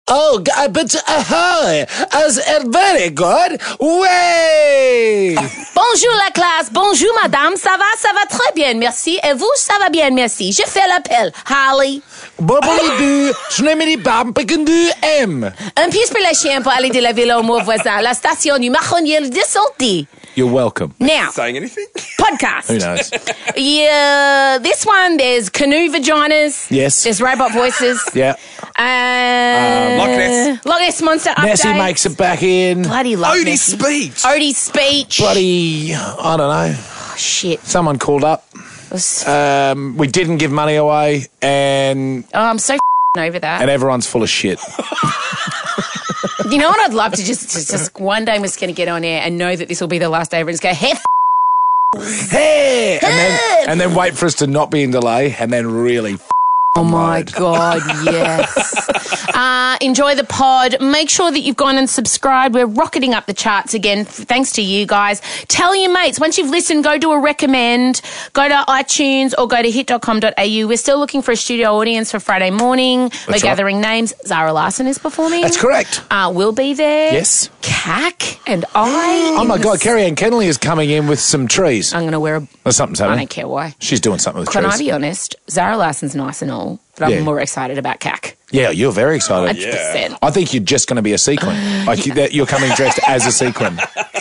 Very good. Way. Bonjour la classe, bonjour madame, ça va très bien, merci. Et vous, ça va bien, merci. Je fais l'appel, Harley. Bobbly-doo, schnimmity-bam-picken-doo-M. Un pièce pour les chiens pour aller de la ville au mot voisin, la station du Marronnier de Santé. You're welcome. Now, Saying anything? podcast. Who knows? Yeah, this one, there's canoe vaginas. Yes. There's robot voices. Yeah. Loch Ness. Loch Ness Monster update. Nessie makes it back in. Bloody Loch Odie's Ness. speech. Odie's speech. Bloody, I don't know. Oh, shit. Someone called up. We didn't give money away, and I'm so over that. everyone's full of shit. You know what I'd love to just one day I'm just going to get on air and know that this will be the last day and just go, hey, Hey! And then wait for us to not be in delay, and then really oh my God, yes. Enjoy the pod. Make sure that you've gone and subscribed. We're rocketing up the charts again, thanks to you guys. Tell your mates. Once you've listened, go do a recommend. Go to iTunes or go to hit.com.au. We're still looking for a studio audience for Friday morning. We're gathering names. Zara Larson is performing. That's correct. We'll be there. Yes. Cac and I. Oh my God, Kerry Ann Kennelly is coming in with some trees. I'm going to wear a... Or something's I happening. don't care why. She's doing something with Can trees. I be honest? Zara Larson's nice and all, but I'm Yeah. more excited about Cac. Yeah, you're very excited. 100%. I think you're just going to be a sequin. Like you're coming dressed as a sequin.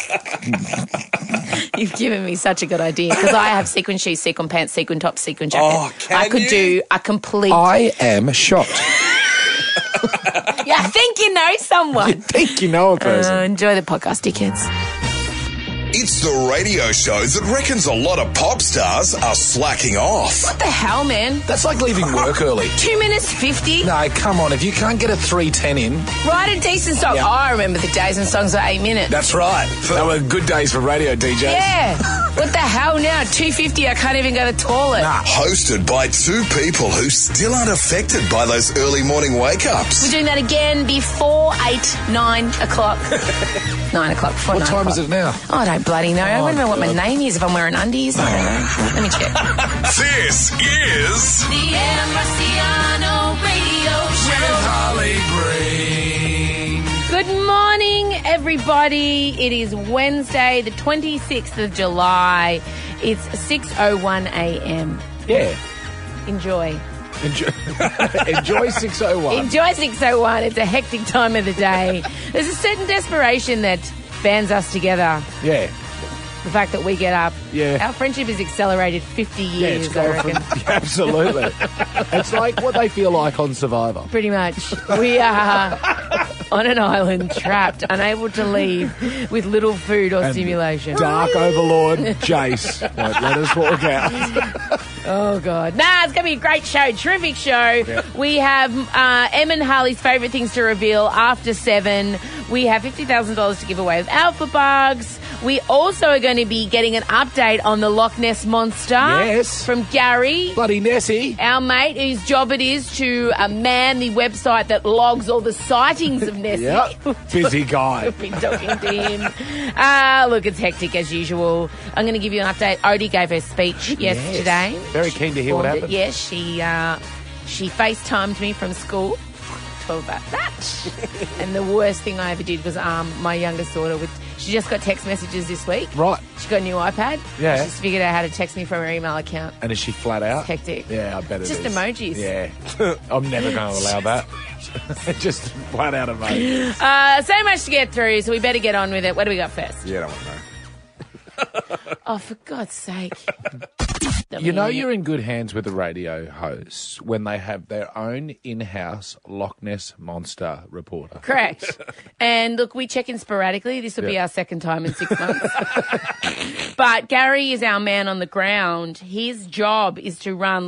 You've given me such a good idea because I have sequin shoes, sequin pants, sequin top, sequin jacket. Oh, can I could you? do a complete... I am shocked. Yeah, I think you know someone. You think you know a person. Enjoy the podcast, dickheads. It's the radio show that reckons a lot of pop stars are slacking off. What the hell, man? That's like leaving work early. 2 minutes 50? No, come on. If you can't get a 3:10 in, Write a decent song. Yeah. Oh, I remember the days when songs were 8 minutes. that's right. They were good days for radio DJs. Yeah. What the hell now? 2:50, I can't even go to the toilet. Nah. Hosted by two people who still aren't affected by those early morning wake-ups. We're doing that again before 9 o'clock. 9 o'clock, before What 9 time o'clock. is it now? Oh, I don't bloody know. I don't know what my God. name is if I'm wearing undies. I don't know. Let me check. This is The Em Marciano Radio Show. Harley Green. Good morning, everybody. It is Wednesday, the 26th of July. It's 6:01 a.m. Yeah. Enjoy. Enjoy 6:01. Enjoy 6:01. It's a hectic time of the day. There's a certain desperation that bands us together. Yeah. The fact that we get up. Yeah. Our friendship has accelerated 50 Yeah, years, it's I gone reckon. from, absolutely. It's like what they feel like on Survivor. Pretty much. We are on an island, trapped, unable to leave, with little food or stimulation. Dark Overlord Jace won't let us walk out. Oh, God. Nah, it's going to be a great show. Terrific show. Yeah. We have Em and Harley's favourite things to reveal after 7. We have $50,000 to give away with Alpha Bugs. We also are going to be getting an update on the Loch Ness Monster. Yes. From Gary, Bloody Nessie. our mate, whose job it is to man the website that logs all the sightings of Nessie. Yep. Busy guy. We've been talking to him. Look, it's hectic as usual. I'm going to give you an update. Odie gave her speech yesterday. Very keen to hear what happened. Yes, she FaceTimed me from school. Told about that. And the worst thing I ever did was my youngest daughter, she just got text messages this week. Right. She got a new iPad. Yeah. She's figured out how to text me from her email account. And is she flat out? Hectic. Yeah, I bet it Just is. emojis. Yeah. I'm never going to allow that. Just flat out emojis. So much to get through, so we better get on with it. What do we got first? Yeah, I don't want to know. Oh, for God's sake. You know you're in good hands with the radio hosts when they have their own in-house Loch Ness Monster reporter. Correct. And look, we check in sporadically. This will be Yeah. our second time in 6 months. But Gary is our man on the ground. His job is to run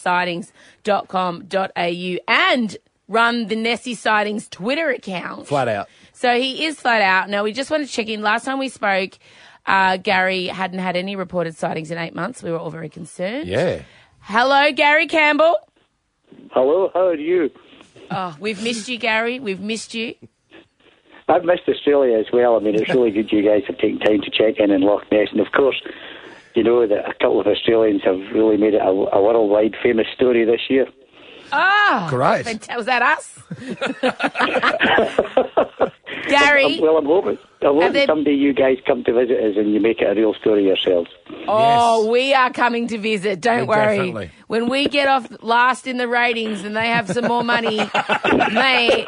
LochNessSightings.com.au and run the Nessie Sightings Twitter account. Flat out. So he is flat out. Now, we just want to check in. Last time we spoke, Gary hadn't had any reported sightings in 8 months. We were all very concerned. Yeah. Hello, Gary Campbell. Hello, how are you? Oh, we've missed you, Gary. We've missed you. I've missed Australia as well. I mean, it's really good you guys have taken time to check in Loch Ness. And, of course, you know that a couple of Australians have really made it a worldwide famous story this year. Oh, Great. Was that us? Gary? I'm hoping someday you guys come to visit us and you make it a real story yourselves. Oh, yes. We are coming to visit. Don't worry. Definitely. When we get off last in the ratings and they have some more money, mate.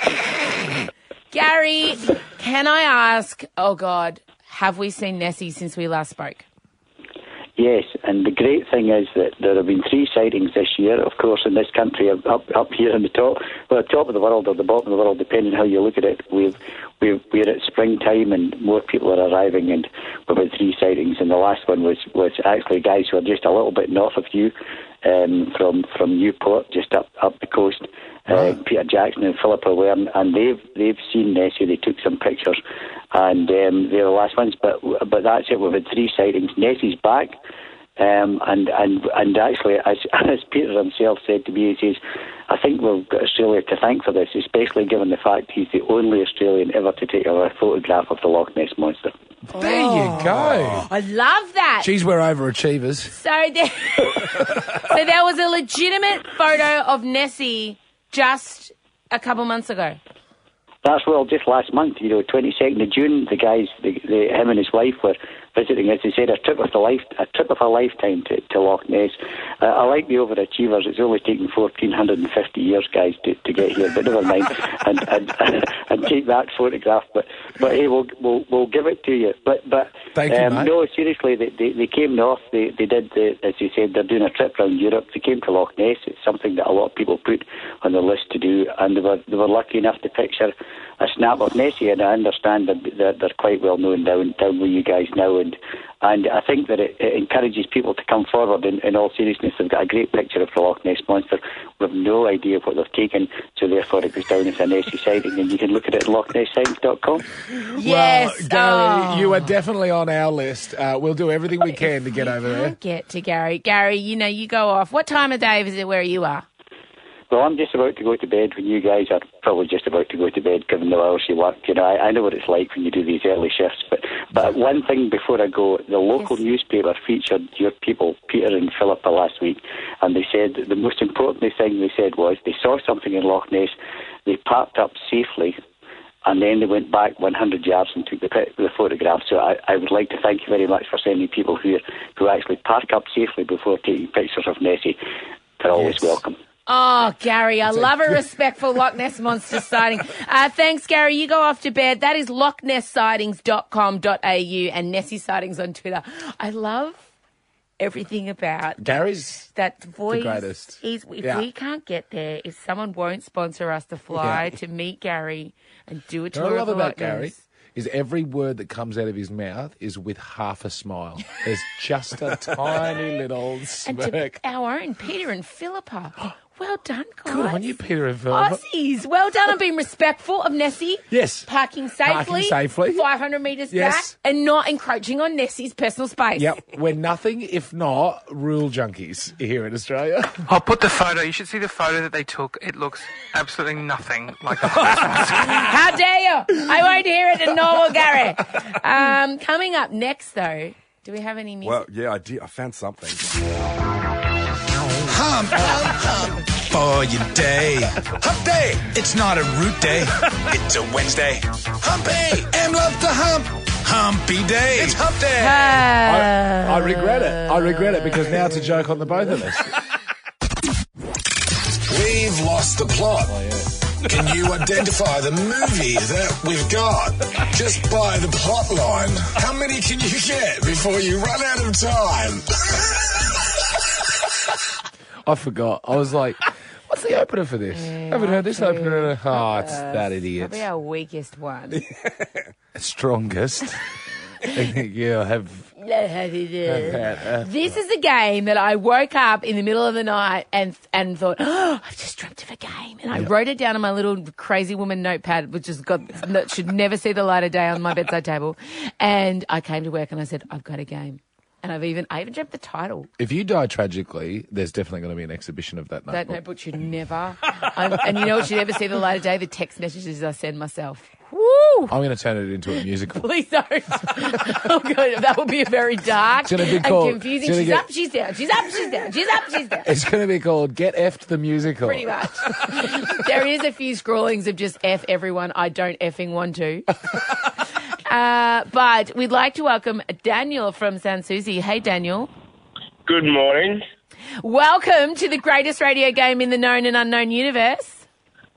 Gary, can I ask, oh God, have we seen Nessie since we last spoke? Yes, and the great thing is that there have been 3 sightings this year, of course, in this country, up here on the top of the world or the bottom of the world, depending how you look at it. We're at springtime and more people are arriving, and we've had 3 sightings, and the last one was actually guys who are just a little bit north of you, from Newport, just up the coast. Peter Jackson and Philippa Wern, and they've seen Nessie. They took some pictures, and they're the last ones. But that's it. We've had 3 sightings. Nessie's back, and actually, as Peter himself said to me, he says, "I think we've got Australia to thank for this, especially given the fact he's the only Australian ever to take a photograph of the Loch Ness Monster." There you go. I love that. Geez, we're overachievers. So there was a legitimate photo of Nessie just a couple months ago. That's just last month, 22nd of June, the guys, him and his wife were visiting, as they said, a trip of a lifetime to Loch Ness. I like the overachievers. It's only taken 1,450 years, guys, to get here, but never mind, and take that photograph. But hey, we'll give it to you. But thank you, mate. No, seriously, they came north. They did, as you said, they're doing a trip around Europe. They came to Loch Ness. It's something that a lot of people put on their list to do, and they were lucky enough to picture a snap of Nessie, and I understand that they're quite well known down with you guys now, and I think that it encourages people to come forward. In all seriousness, they've got a great picture of the Loch Ness Monster. We have no idea what they've taken, so therefore it goes down as a Nessie sighting, and you can look at it at lochnessightings.com. Yes, Gary, you are definitely on our list. We'll do everything we can to get over there. Get to Gary. Gary, you go off. What time of day is it where you are? Well, I'm just about to go to bed when you guys are probably just about to go to bed, given the hours you work. I know what it's like when you do these early shifts. But one thing before I go, the local newspaper featured your people, Peter and Philippa, last week, and they said that the most important thing they said was they saw something in Loch Ness, they parked up safely, and then they went back 100 yards and took the photograph. So I would like to thank you very much for sending people who actually park up safely before taking pictures of Nessie. They're always welcome. Oh, Gary, I love a respectful Loch Ness Monster sighting. Thanks, Gary. You go off to bed. That is lochnessightings.com.au and Nessie Sightings on Twitter. I love everything about Gary's that voice. The greatest. If we can't get there, if someone won't sponsor us to fly to meet Gary and do a tour of the Loch Ness. Gary is every word that comes out of his mouth is with half a smile. There's just a tiny little smirk. And to our own Peter and Philippa. Well done, guys. Good on you, Peter and Philippa. Aussies, well done on being respectful of Nessie. Yes. Parking safely. 500 metres back and not encroaching on Nessie's personal space. Yep. We're nothing if not rule junkies here in Australia. I'll put the photo. You should see the photo that they took. It looks absolutely nothing like the first one. How dare you? I won't hear it in normal, Gary. Coming up next, though, do we have any music? Well, yeah, I did. I found something. Hump, hump, hump for your day. Hump day. It's not a root day. It's a Wednesday. Humpy. Em loves to hump. Humpy day. It's hump day. I regret it. I regret it because now it's a joke on the both of us. We've lost the plot. Can you identify the movie that we've got? Just by the plot line. How many can you get before you run out of time? I forgot. I was like, what's the opener for this? Haven't heard this opener. Oh, it's that idiot. Probably our weakest one. Strongest. Yeah, I have. This is a game that I woke up in the middle of the night and thought, oh, I've just dreamt of a game. And I wrote it down on my little crazy woman notepad, which should never see the light of day on my bedside table. And I came to work and I said, I've got a game. And I even dreamt the title. If you die tragically, there's definitely going to be an exhibition of that notebook. That notebook should never. And you know what should never see the light of day? The text messages I send myself. Woo! I'm going to turn it into a musical. Please don't. Oh, God, that would be very dark It's gonna be and called- confusing. it's gonna She's get- up, she's down. She's up, she's down. She's up, she's down. It's going to be called Get Effed the Musical. Pretty much. There is a few scrawlings of just F everyone I don't effing want to. But we'd like to welcome Daniel from Sans Souci. Hey, Daniel. Good morning. Welcome to the greatest radio game in the known and unknown universe.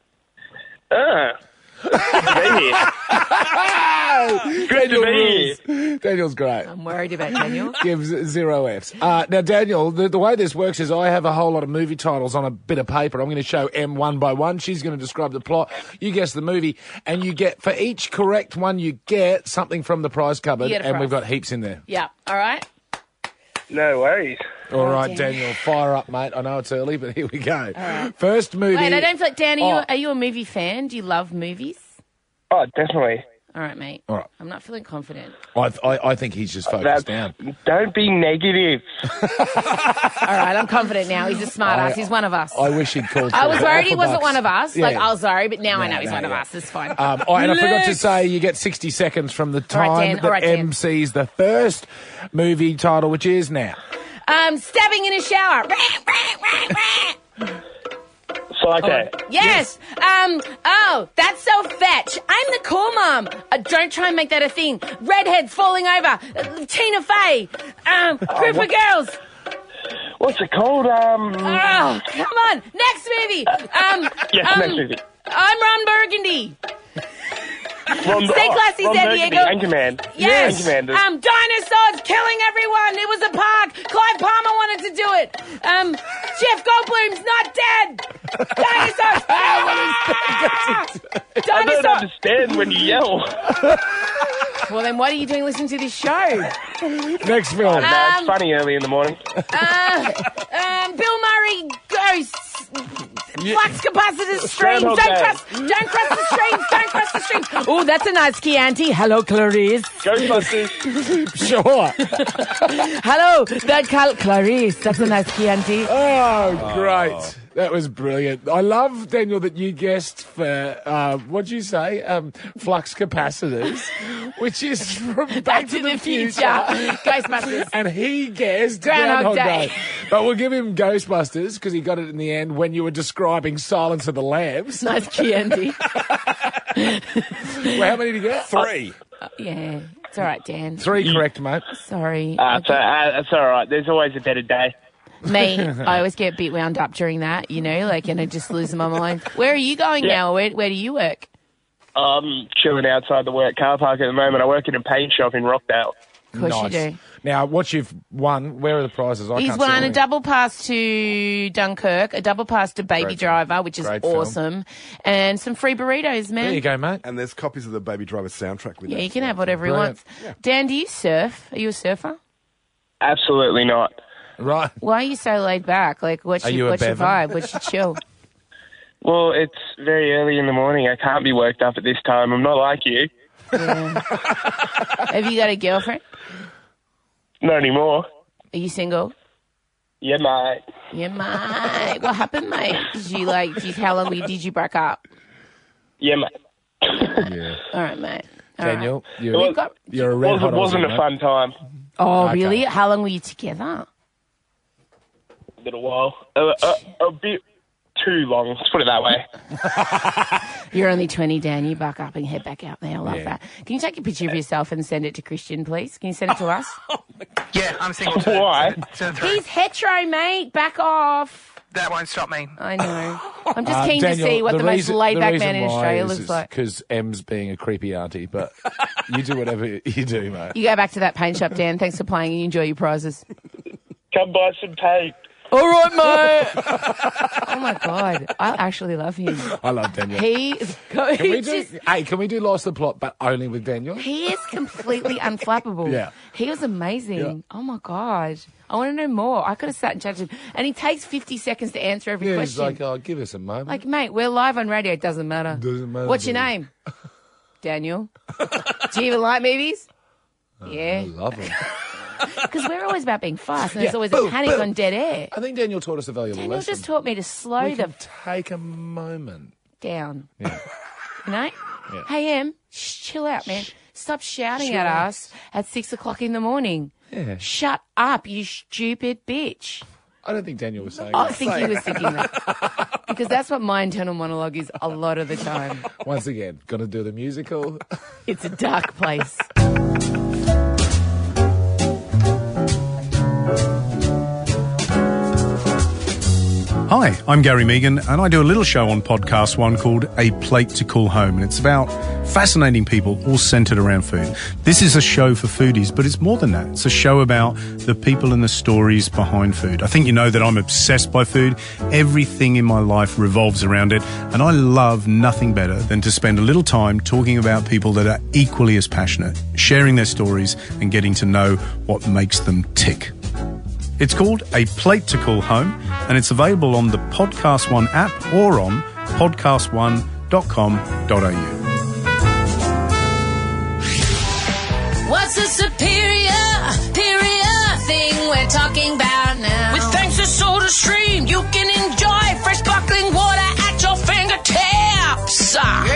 Good to be here. Good to be here. Daniel's great. I'm worried about Daniel. Gives 0 Fs. Now, Daniel, the way this works is I have a whole lot of movie titles on a bit of paper. I'm going to show Em one by one. She's going to describe the plot. You guess the movie, and you get, for each correct one you get, something from the prize cupboard, You get a and prize. we've got heaps in there. Yeah, all right. No worries. All right, Daniel. Daniel, fire up, mate. I know it's early, but here we go. First movie. Wait, I don't feel like, Dan, Oh. are you a movie fan? Do you love movies? Oh, definitely. All right, mate. All right. I'm not feeling confident. I think he's just focused down. Don't be negative. All right, I'm confident now. He's a smart ass. He's one of us. I wish he'd called. I was for worried he $1. wasn't one of us. Yeah. Like, I was sorry, but now I know No, he's no, one of yeah. us. It's fine. And I forgot to Next. say, you get 60 seconds from the All right, time Dan. that All right, Dan. M sees the first movie title, which is now. Stabbing in a shower. Psycho. Yes. Oh, that's so fetch. I'm the cool mom. Don't try and make that a thing. Redheads falling over. Tina Fey. Group of girls. What's it called? Oh, come on. Next movie. Yes, next movie. I'm Ron Burgundy. Stay classy, Ron San Burgundy, Diego. Anchorman. Yes. Anchorman. Dinosaurs killing everyone. It was a park. Clive Palmer wanted to do it. Jeff Goldblum's not dead. Dinosaurs. I don't Dinosaurs. understand when you yell. Well, then what are you doing listening to this show? Next film. No, it's funny early in the morning. Bill Murray ghosts. Flux capacitors, streams. Groundhog Don't Day. cross the streams. Don't cross the streams. Oh, that's a nice Chianti. Hello, Clarice. Ghostbusters. Sure. Hello, Clarice. That's a nice Chianti. Oh, great. That was brilliant. I love, Daniel, that you guessed for, what'd you say? Flux capacitors, which is from Back to the Future. Ghostbusters. And he guessed Groundhog Day. But we'll give him Ghostbusters because he got it in the end when you were describing Silence of the Lambs. Nice Chianti. Well, how many did you get? 3. Yeah, it's all right, Dan. 3 correct, mate. Sorry. That's all right. There's always a better day. Me, I always get a bit wound up during that, you know, like, and I just lose my mind. Where are you going now? Where do you work? I'm chilling outside the work car park at the moment. I work in a paint shop in Rockdale. Of course Nice. you do. Now, what you've won, where are the prizes? I He's can't see won a anything. double pass to Dunkirk, a double pass to Baby Great film. Driver, which is Great film. awesome, and some free burritos, man. There you go, mate. And there's copies of the Baby Driver soundtrack with Yeah, that. you can have whatever he Brilliant. wants. Dan, do you surf? Are you a surfer? Absolutely not. Right. Why are you so laid back? Like, what's Are you your a what's your Bevan? vibe? What's your chill? Well, it's very early in the morning. I can't be worked up at this time. I'm not like you. Have you got a girlfriend? Not anymore. Are you single? Yeah, mate. Yeah, mate. What happened, mate? How long did you break up? Yeah, mate. Yeah. All right, mate. All right. Daniel, You've got- you're a red hot Wasn't Aussie, a mate. fun time. Oh, Okay. really? How long were you together? A little while. A bit too long. Let's put it that way. You're only 20, Dan. You buck up and head back out there. I love Yeah. that. Can you take a picture of yourself and send it to Christian, please? Can you send it to us? Yeah, I'm single too. Why? Send it through. He's hetero, mate. Back off. That won't stop me. I know. I'm just keen Daniel, to see what the most reason- laid-back reason man in why Australia is looks like. Because M's being a creepy auntie, but you do whatever you do, mate. You go back to that paint shop, Dan. Thanks for playing and you enjoy your prizes. Come buy some paint. All right, mate. Oh, my God. I actually love him. I love Daniel. He is Can we do Lost the Plot, but only with Daniel? He is completely unflappable. Yeah. He was amazing. Yeah. Oh, my God. I want to know more. I could have sat and chatted to him. And he takes 50 seconds to answer every Yeah, he's question. like, oh, give us a moment. Like, mate, we're live on radio. It doesn't matter. Doesn't matter, What's your does it? name? Daniel. Do you even like movies? Yeah. I love him. Because we're always about being fast, and there's Yeah. always Boom, a panic boom. on dead air. I think Daniel taught us a valuable Daniel lesson. just taught me to slow we the can take a moment. down. Yeah. You know? Yeah. Hey, Em, chill out, man. Stop shouting at us at 6 o'clock in the morning. Yeah. Shut up, you stupid bitch. I don't think Daniel was saying I that. think he was thinking that. Because that's what my internal monologue is a lot of the time. Once again, gonna do the musical. It's a dark place. Hi, I'm Gary Megan, and I do a little show on Podcast One called A Plate to Call Home, and it's about fascinating people all centred around food. This is a show for foodies, but it's more than that. It's a show about the people and the stories behind food. I think you know that I'm obsessed by food. Everything in my life revolves around it, and I love nothing better than to spend a little time talking about people that are equally as passionate, sharing their stories and getting to know what makes them tick. It's called A Plate to Call Home, and it's available on the Podcast One app or on podcastone.com.au. What's the superior thing we're talking about now? With thanks to SodaStream, you can enjoy fresh sparkling water at your fingertips.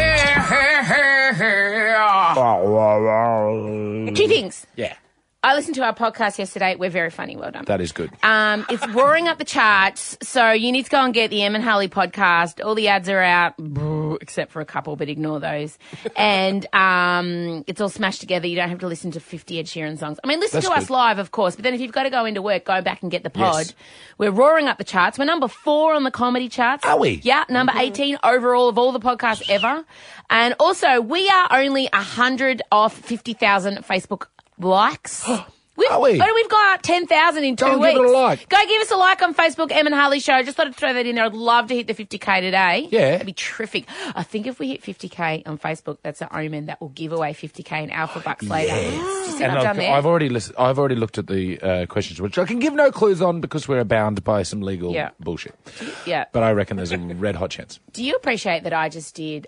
Two things. Yeah. I listened to our podcast yesterday. We're very funny. Well done. That is good. It's roaring up the charts, so you need to go and get the Em and Harley podcast. All the ads are out, except for a couple, but ignore those. And it's all smashed together. You don't have to listen to 50 Ed Sheeran songs. I mean, listen That's to us good. live, of course, but then if you've got to go into work, go back and get the pod. Yes. We're roaring up the charts. We're number 4 on the comedy charts. Are we? Yeah, number 18 overall of all the podcasts ever. And also, we are only 100 off 50,000 Facebook likes. Are we? We've got 10,000 in 2 Go and weeks. give it a like. Go give us a like on Facebook, Em and Harley Show. Just thought I'd throw that in there. I'd love to hit the 50K today. Yeah. That'd be terrific. I think if we hit 50K on Facebook, that's an omen that will give away 50K in Alpha Bucks later. Do you see what I've done there? I've already looked at the questions, which I can give no clues on because we're bound by some legal bullshit. Yeah. But I reckon there's a red hot chance. Do you appreciate that I just did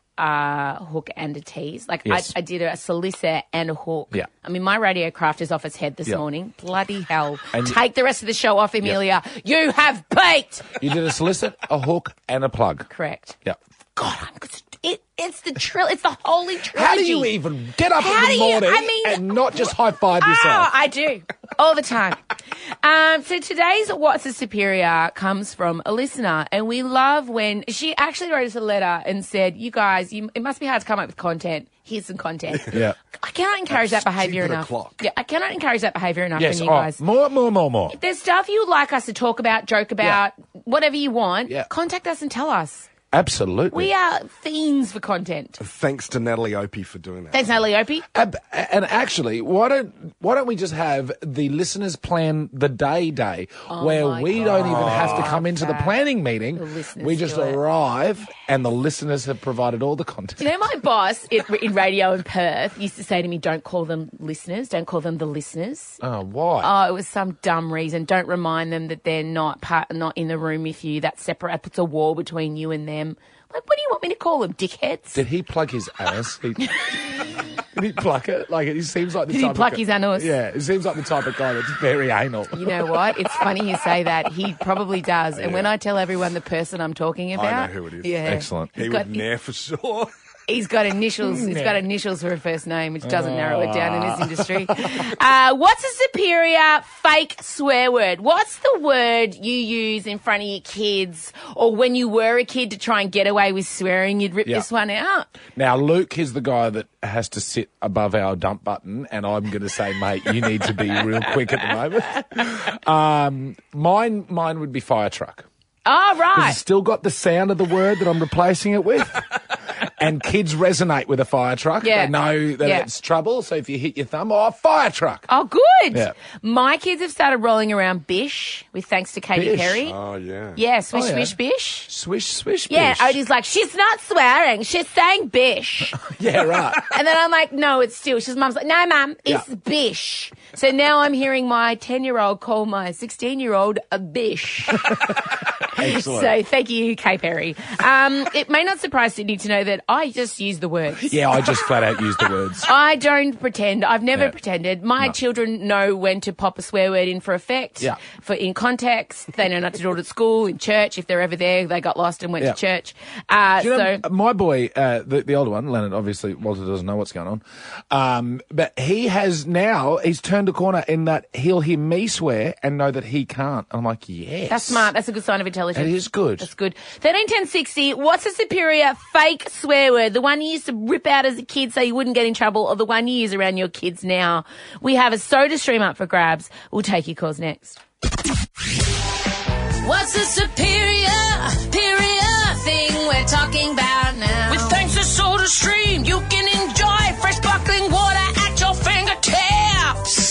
a hook and a tease? Like, Yes. I did a solicit and a hook. Yeah. I mean, my radio craft is off its head this Yeah. morning. Bloody hell. And- Take the rest of the show off, Amelia. You have peaked. You did a solicit, a hook, and a plug. Correct. Yeah. God, it's the it's the holy trilogy. How do you even get up How in do the you- morning I mean- and not just high five yourself? Oh, I do. All the time. So today's What's a Superior comes from a listener, and we love when she actually wrote us a letter and said, you guys, it must be hard to come up with content. Here's some content. Yeah. I cannot encourage that behaviour enough. Yeah, I cannot encourage that behaviour enough Yes. from you guys. More. If there's stuff you'd like us to talk about, joke about, whatever you want, contact us and tell us. Absolutely. We are fiends for content. Thanks to Natalie Opie for doing that. Thanks, Natalie Opie. And actually, why don't we just have the listeners plan the day where my we don't even have to come into the that. planning meeting. The listeners We just do it. arrive and the listeners have provided all the content. You know, my boss in radio in Perth used to say to me, don't call them listeners, don't call them the listeners. Oh, why? Oh, it was some dumb reason. Don't remind them that they're not in the room with you. That's separate. That puts a wall between you and them. Like, what do you want me to call them, dickheads? Did he plug his anus? Did he pluck it? Like, he seems like the Did type he of pluck guy- his anus? Yeah, it seems like the type of guy that's very anal. You know what? It's funny you say that. He probably does. And when I tell everyone the person I'm talking about, I know who it is. Yeah, Excellent. He got- would nair for sure. He's got initials. He's got initials for a first name, which doesn't narrow it down in this industry. What's a superior fake swear word? What's the word you use in front of your kids, or when you were a kid to try and get away with swearing? You'd rip this one out. Now, Luke is the guy that has to sit above our dump button, and I'm going to say, mate, you need to be real quick at the moment. Mine would be fire truck. Oh, Because right. it's still got the sound of the word that I'm replacing it with. And kids resonate with a fire truck. Yeah. They know that Yeah. it's trouble, so if you hit your thumb, fire truck. Oh, good. Yeah. My kids have started rolling around bish with thanks to Katy Bish. Perry. Oh, yeah. Yeah, swish, Oh, yeah. swish, bish. Swish, swish, Yeah, bish. Odie's like, she's not swearing, she's saying bish. Yeah, right. And then I'm like, no, it's still. Mum's like, no, Mum, it's Yeah. bish. So now I'm hearing my 10-year-old call my 16-year-old a bish. Excellent. So thank you, Kay Perry. It may not surprise Sydney to know that I just use the words. Yeah, I just flat out use the words. I don't pretend. I've never Yeah. pretended. My children know when to pop a swear word in for effect. Yeah. For in context. They know not to do it at school, in church. If they're ever there, they got lost and went Yeah. to church. Do you know, my boy, the older one, Leonard, obviously, Walter doesn't know what's going on. But he's turned a corner in that he'll hear me swear and know that he can't. I'm like, yes. That's smart. That's a good sign of intelligence. It is good. That's good. 131060, what's a superior fake swear word? The one you used to rip out as a kid so you wouldn't get in trouble, or the one you use around your kids now? We have a soda stream up for grabs. We'll take your calls next. What's the superior thing we're talking about now? With thanks to SodaStream, you can enjoy fresh sparkling water at your fingertips.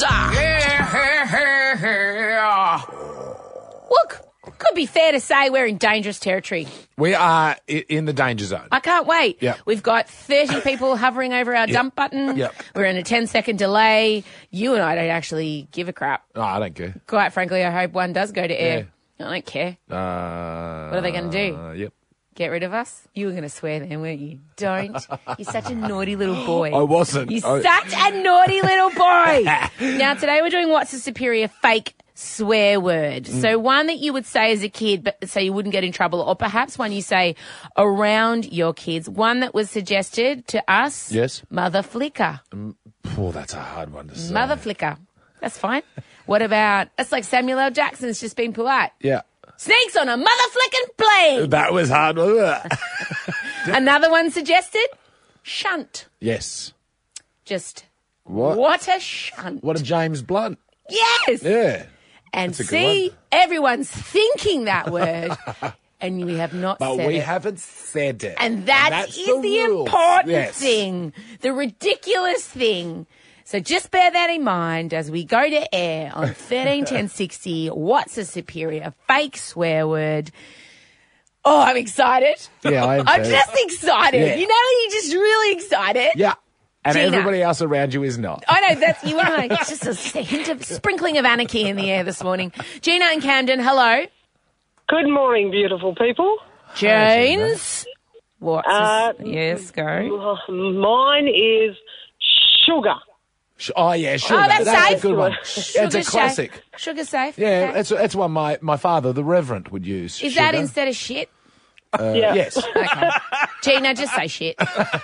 Look, could be fair to say we're in dangerous territory. We are in the danger zone. I can't wait. Yep. We've got 30 people hovering over our dump button. Yep. We're in a 10-second delay. You and I don't actually give a crap. Oh, I don't care. Quite frankly, I hope one does go to air. I don't care. What are they going to do? Yep. Get rid of us? You were going to swear then, weren't you? Don't. You're such a naughty little boy. I wasn't. You're such a naughty little boy. Now, today we're doing what's a superior fake swear word. So one that you would say as a kid, but so you wouldn't get in trouble, or perhaps one you say around your kids. One that was suggested to us. Yes. Mother flicker. Oh, that's a hard one to say. Mother flicker. That's fine. What about, that's like Samuel L. Jackson's just been polite. Yeah. Snakes on a mother flicking plane. That was hard, wasn't it? Another one suggested, shunt. Yes. Just, What? what a shunt. What a James Blunt. Yes. Yeah. And That's a good see, one. everyone's thinking that word, and we have not But said we it. haven't said it. And that is the rules. important Yes. thing, the ridiculous thing. So just bear that in mind as we go to air on 131060. What's a superior fake swear word? Oh, I'm excited. Yeah, I am I'm too. just excited. Yeah. You know, you're just really excited. Yeah. And Gina. everybody else around you is not. I know, that's you and I. It's just a hint of sprinkling of anarchy in the air this morning. Gina and Camden, hello. Good morning, beautiful people. James. What's yes, go. Mine is sugar. Oh, yeah, sugar. Oh, that's a safe. good one. Sugar It's a classic. Safe. Sugar safe. Yeah, Okay. that's one my father, the Reverend, would use. Is sugar. that instead of shit? Yeah. Yes. Okay. Gina, just say shit.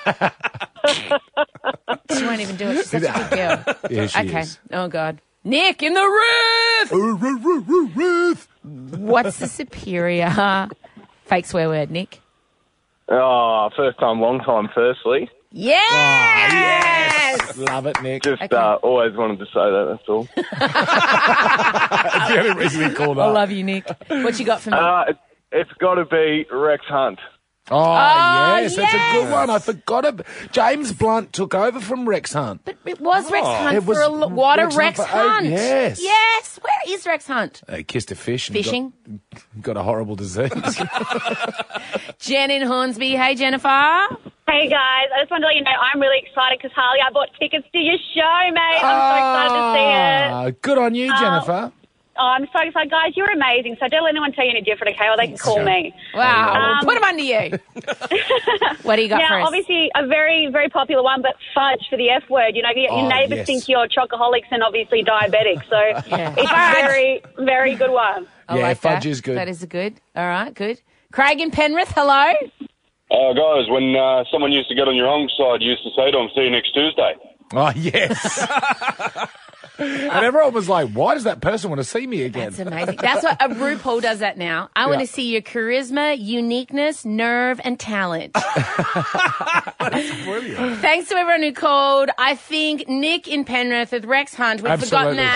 She won't even do it. She's such a good girl. Yeah, she Okay. is. Oh, God. Nick in the roof. What's the superior fake swear word, Nick? Oh, first time, long time, firstly. Yes! Yes! Love it, Nick. Just Okay. always wanted to say that, that's all. That's the only reason he called I up. love you, Nick. What you got for me? It's got to be Rex Hunt. Oh, yes, that's a yes. good one. I forgot it. James Blunt took over from Rex Hunt. But it was Rex Hunt It was for what a Rex Rex Hunt for eight- Hunt. yes. Yes. Where is Rex Hunt? He kissed a fish. And Fishing. Got a horrible disease. Jen in Hornsby. Hey, Jennifer. Hey guys, I just wanted to let you know I'm really excited because Harley, I bought tickets to your show, mate. I'm so excited to see it. Good on you, Jennifer. Oh, I'm so excited, guys. You're amazing. So don't let anyone tell you any different, okay? Or they can call me. Wow. Put them under you. What do you got for Now, us? obviously, a very, very popular one, but fudge for the F word. You know, your neighbours yes. think you're chocoholics and obviously diabetic. So Yeah. it's a very, very good one. I Yeah, like fudge that. is good. That is good. All right, good. Craig in Penrith, hello. Guys, when someone used to get on your wrong side, you used to say to them, see you next Tuesday. Oh, yes. And everyone was like, why does that person want to see me again? That's amazing. That's what RuPaul does that now. I want to see your charisma, uniqueness, nerve, and talent. That's brilliant. Thanks to everyone who called. I think Nick in Penrith with Rex Hunt. We've forgotten Absolutely.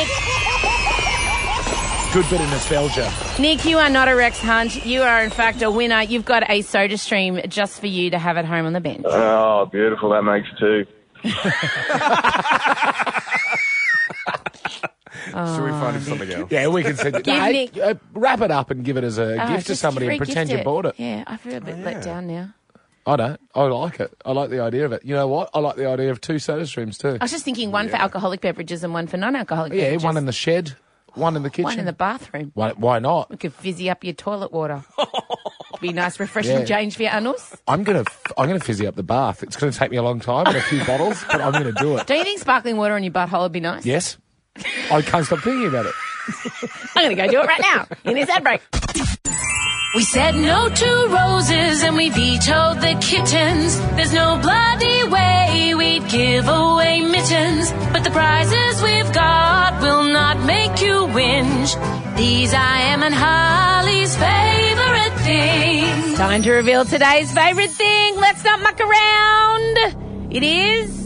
that. Good bit of nostalgia. Nick, you are not a Rex Hunt. You are, in fact, a winner. You've got a soda stream just for you to have at home on the bench. Oh, beautiful. That makes two. Should we find him something else? Yeah, we can send it. Give No, Nick- wrap it up and give it as a Oh, gift to just somebody and free pretend gift you bought it. Yeah, I feel a bit let down now. I don't. I like it. I like the idea of it. You know what? I like the idea of 2 soda streams too. I was just thinking one for alcoholic beverages and one for non-alcoholic Yeah, beverages. one in the shed, one in the kitchen. One in the bathroom. Why not? We could fizzy up your toilet water. Be a nice, refreshing change for your anus. I'm gonna fizzy up the bath. It's gonna take me a long time and a few bottles, but I'm gonna do it. Don't you think sparkling water on your butthole would be nice? Yes. I can't stop thinking about it. I'm going to go do it right now in this ad break. We said no to roses and we vetoed the kittens. There's no bloody way we'd give away mittens. But the prizes we've got will not make you whinge. These I am and Harley's favourite things. Time to reveal today's favourite thing. Let's not muck around. It is...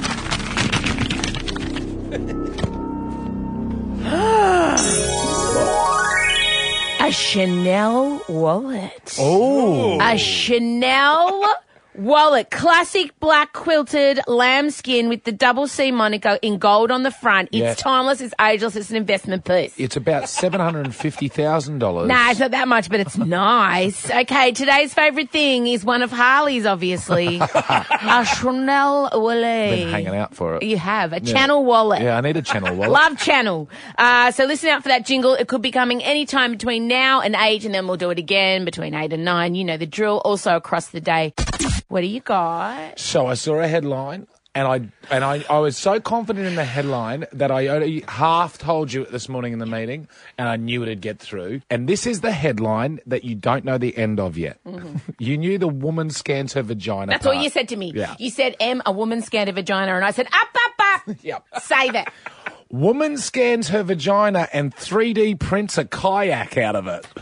a Chanel wallet. Oh. A Chanel wallet. Classic black quilted lambskin with the double C moniker in gold on the front. It's Yeah. timeless, it's ageless, it's an investment piece. It's about $750,000. Nah, it's not that much, but it's nice. Okay, today's favourite thing is one of Harley's, obviously. A Chanel wallet. Been hanging out for it. You have. A Channel wallet. Yeah, I need a Channel wallet. Love Channel. So listen out for that jingle. It could be coming anytime between now and 8, and then we'll do it again between 8 and 9. You know the drill. Also across the day. What do you got? So I saw a headline, and I was so confident in the headline that I only half told you it this morning in the meeting, and I knew it'd get through. And this is the headline that you don't know the end of yet. Mm-hmm. You knew the woman scans her vagina. That's part. all you said to me. Yeah. You said, a woman scanned a vagina, and I said, up. Yep. Save it. Woman scans her vagina and 3D prints a kayak out of it.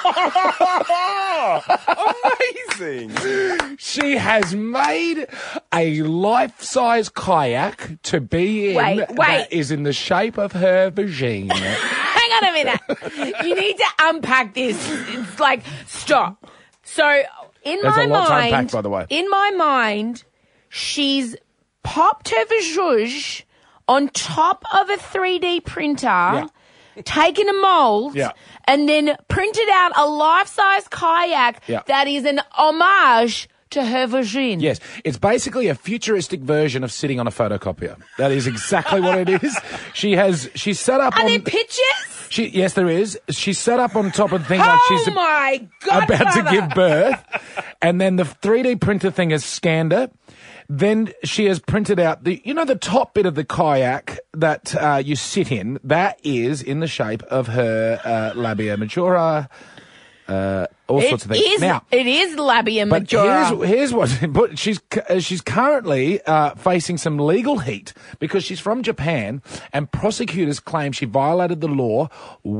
Amazing. She has made a life-size kayak to be in Wait. that is in the shape of her vagina. Hang on a minute. You need to unpack this. It's like, stop. So, in There's my a lot to mind, unpack, by the way. In my mind, she's popped her vajouge on top of a 3D printer, taken a mould, and then printed out a life-size kayak that is an homage to her vagina. Yes, it's basically a futuristic version of sitting on a photocopier. That is exactly what it is. She's set up Are on... there pictures? Yes, there is. She's set up on top of the thing like she's my God, about to give birth, and then the 3D printer thing has scanned her. Then she has printed out the top bit of the kayak that you sit in. That is in the shape of her labia majora, all sorts of things. It is labia but majora. here's what. But she's currently facing some legal heat because she's from Japan, and prosecutors claim she violated the law.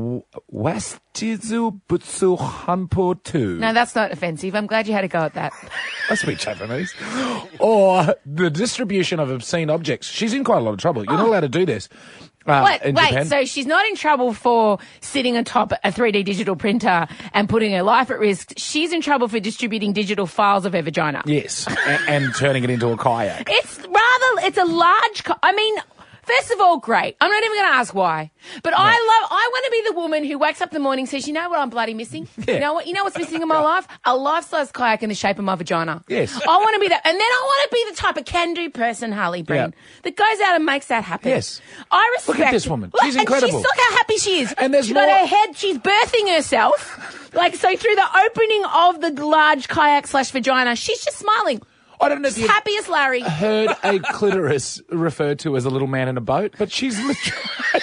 Wastizu Butsu Hanpo 2. No, that's not offensive. I'm glad you had a go at that. I speak Japanese. Or the distribution of obscene objects. She's in quite a lot of trouble. You're not allowed to do this. In Japan. So she's not in trouble for sitting atop a 3D digital printer and putting her life at risk. She's in trouble for distributing digital files of her vagina. Yes, and turning it into a kayak. It's a large... First of all, great. I'm not even going to ask why. But I want to be the woman who wakes up in the morning and says, you know what I'm bloody missing? Yeah. You know what's missing in my life? A life-size kayak in the shape of my vagina. Yes. I want to be that. And then I want to be the type of can-do person, Harley Breen, that goes out and makes that happen. Yes. I respect... Look at this woman. She's incredible. And look how happy she is. And there's she's more... got her head, she's birthing herself. So through the opening of the large kayak/vagina, she's just smiling. I don't know if you've happy as Larry. heard a clitoris referred to as a little man in a boat, but she's literally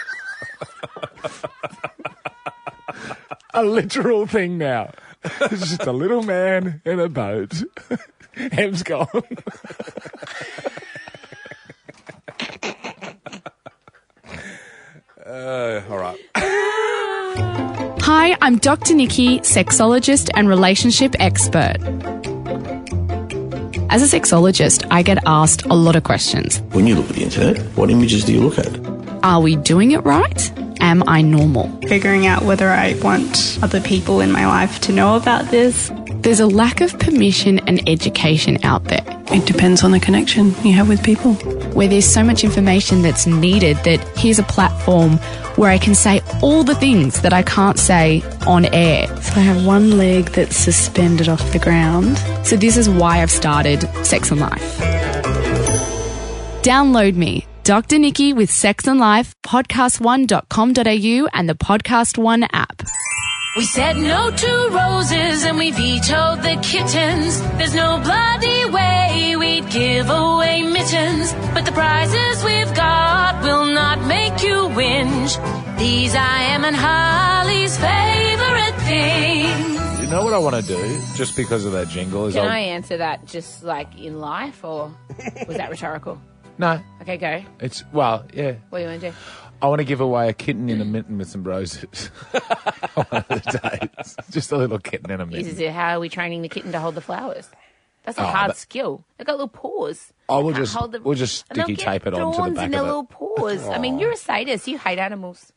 a literal thing now. It's just a little man in a boat. Em's gone. All right. Hi, I'm Dr. Nikki, sexologist and relationship expert. As a sexologist, I get asked a lot of questions. When you look at the internet, what images do you look at? Are we doing it right? Am I normal? Figuring out whether I want other people in my life to know about this. There's a lack of permission and education out there. It depends on the connection you have with people. where there's so much information that's needed that here's a platform where I can say all the things that I can't say on air. So I have one leg that's suspended off the ground. So this is why I've started Sex and Life. Download me, Dr. Nikki with Sex and Life, podcast1.com.au and the Podcast One app. We said no to roses and we vetoed the kittens. There's no bloody way we'd give away mittens. But the prizes we've got will not make you whinge. These I am and Harley's favourite things. You know what I want to do, just because of that jingle? Is Can I answer that just like in life, or was that rhetorical? No. Okay, go. It's, well, yeah. What do you want to do? I want to give away a kitten in a mitten with some roses on one of the days. Just a little kitten in a mitten. Is it how are we training the kitten to hold the flowers? That's a Oh, hard that- skill. They've got little paws. Oh, They can't hold we'll just and they'll sticky get tape it onto the thorns back in of their it. little paws. I mean, you're a sadist. You hate animals.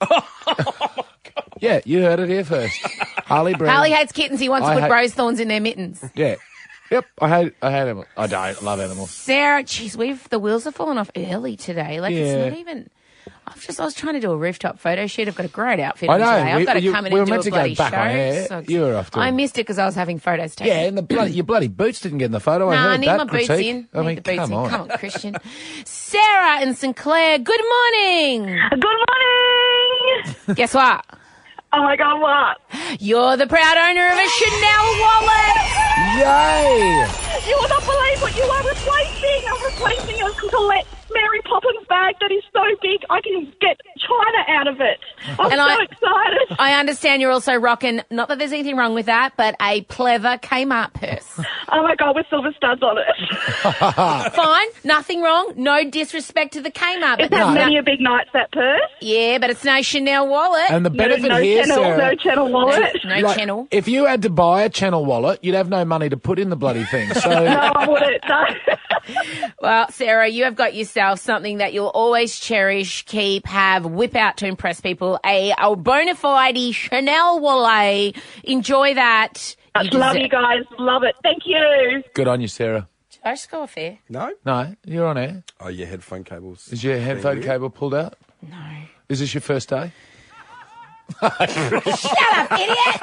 Yeah, you heard it here first. Harley Brown. Harley hates kittens. He wants to I put hate- rose thorns in their mittens. Yeah. Yep, I hate animals. I don't love animals. Sarah, geez, the wheels have fallen off early today. Like, Yeah. it's not even... I was trying to do a rooftop photo shoot. I've got a great outfit I on know. today. I've got to come in we were and do meant a to go bloody back show. on air. So You were off to. I missed it because I was having photos taken. Yeah, and your bloody boots didn't get in the photo. I Nah, I heard need that my critique. boots in. I mean, Need the boots come in. on. Come on, Christian. Sarah and Sinclair, good morning. Good morning. Guess what? Oh my God, what? You're the proud owner of a Chanel wallet. Yay! You will not believe what you are replacing. I'm replacing a Colette Mary Poppins bag that is so big I can get China out of it. I'm so excited. I understand you're also rocking, not that there's anything wrong with that, but a pleather Kmart purse. Oh my God, with silver studs on it. Fine, nothing wrong. No disrespect to the Kmart. It has many a big nights, that purse. Yeah, but it's no Chanel wallet. And the benefit no here, channel, Sarah, no channel wallet. No like, channel. If you had to buy a Channel wallet, you'd have no money to put in the bloody thing. So No, I wouldn't. No. Well, Sarah, you have got yourself something that you'll always cherish, keep, have, whip out to impress people. A bona fide Chanel wallet. Enjoy that. Love you guys. Love it. Thank you. good on you, Sarah. Did I just go off air? No? No, you're on air. Oh, your headphone cables. Is your headphone weird? cable pulled out? No. Is this your first day? Shut up, idiot!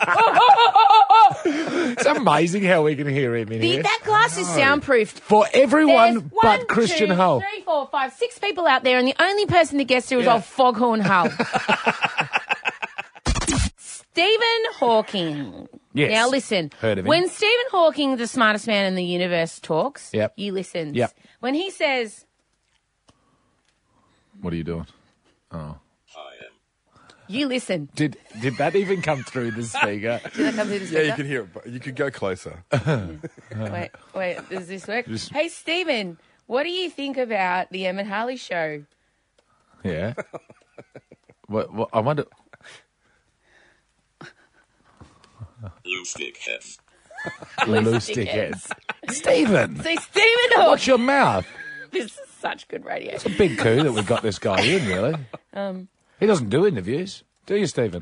It's amazing how we can hear him in here. That glass is soundproofed. For everyone There's but one, Christian 2, Hull. 3, 4, 5, 6 people out there, and the only person that gets through is old Foghorn Hull. Stephen Hawking. Yes. Now listen. Heard of him. When Stephen Hawking, the smartest man in the universe, talks, Yep. you listen. Yep. When he says, What are you doing? Oh. you listen. Did that even come through the speaker? Did that come through the Yeah, speaker? you can hear it, but you could go closer. Wait, does this work? Hey, Stephen, what do you think about the Em and Harley show? Yeah. What, I wonder. Loose dickheads. Loose dickheads. Stephen, See, Stephen Hawking. watch your mouth. This is such good radio. It's a big coup that we got this guy in, really. He doesn't do interviews, do you, Stephen?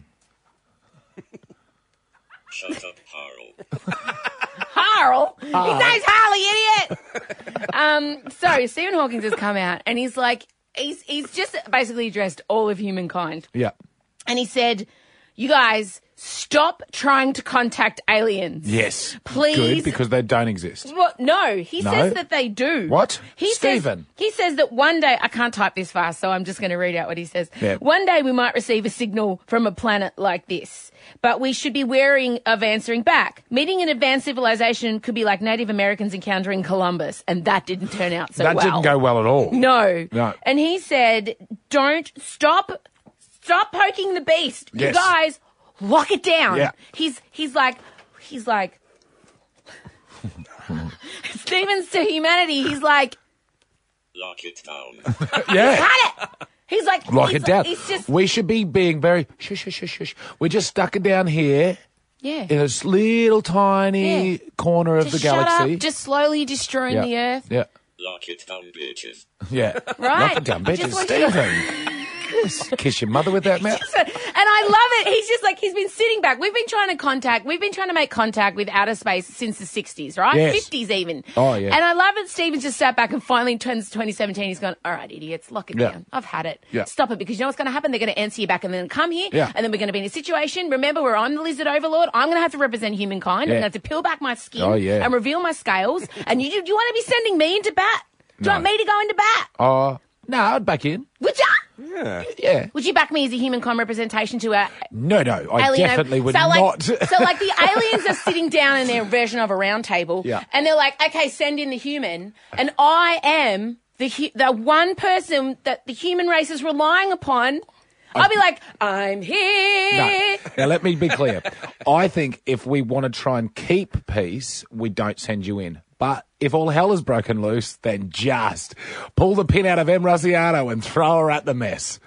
Shut up, Harold. Harl? His name's Harley, idiot! So, Stephen Hawking has come out, and he's like, he's just basically addressed all of humankind. Yeah. And he said, you guys, stop trying to contact aliens. Yes. Please. Good, because they don't exist. Well, no, he No? says that they do. What? He Stephen. He says that one day, I can't type this fast, so I'm just going to read out what he says. Yeah. One day we might receive a signal from a planet like this, but we should be wary of answering back. Meeting an advanced civilization could be like Native Americans encountering Columbus, and that didn't turn out so well. That didn't go well at all. No. No. And he said, don't stop poking the beast. You Yes. guys, lock it down. Yeah. He's like, Stevens to humanity. He's like, Lock it down. Yeah. cut it. He's like, Lock he's it down. He's just, We should be being very shush, shush, shush, shush. We're just stuck it down here yeah. in a little tiny Yeah. corner of Just the shut galaxy. up, just slowly destroying yeah. the earth. Yeah. Lock it down, bitches. Yeah. Right. Lock it down, I bitches. just want you to- Stephen. Kiss your mother with that mouth. And I love it. He's just like, he's been sitting back. We've been trying to make contact with outer space since the 60s, right? Yes. 50s even. Oh, yeah. And I love it. Stephen's just sat back and finally turns 2017. He's gone, all right, idiots, lock it down. I've had it. Yeah. Stop it, because you know what's going to happen? They're going to answer you back and then come here. Yeah. And then we're going to be in a situation, remember, where I'm the lizard overlord. I'm going to have to represent humankind. I'm going to have to peel back my skin and reveal my scales. And you want to be sending me into bat? Do you want me to go into bat? Oh, no, I'd back in. Would ya? Yeah. Would you back me as a humankind representation to a No, I alien definitely would so not. so like the aliens are sitting down in their version of a round table, and they're like, okay, send in the human, and I am the one person that the human race is relying upon. I'll be like, I'm here. No. Now, let me be clear. I think if we want to try and keep peace, we don't send you in. But if all hell is broken loose, then just pull the pin out of M. Rosiano and throw her at the mess.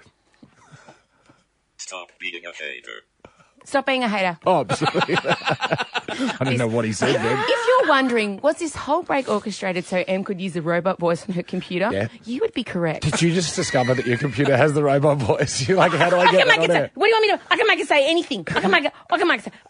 Stop being a hater. Stop being a hater. Oh, absolutely. I don't know what he said then. If you're wondering, was this whole break orchestrated so Em could use the robot voice on her computer? You would be correct. Did you just discover that your computer has the robot voice? You're like, how do I get that on there? What do you want me to do? I can make it say anything. I can make it say,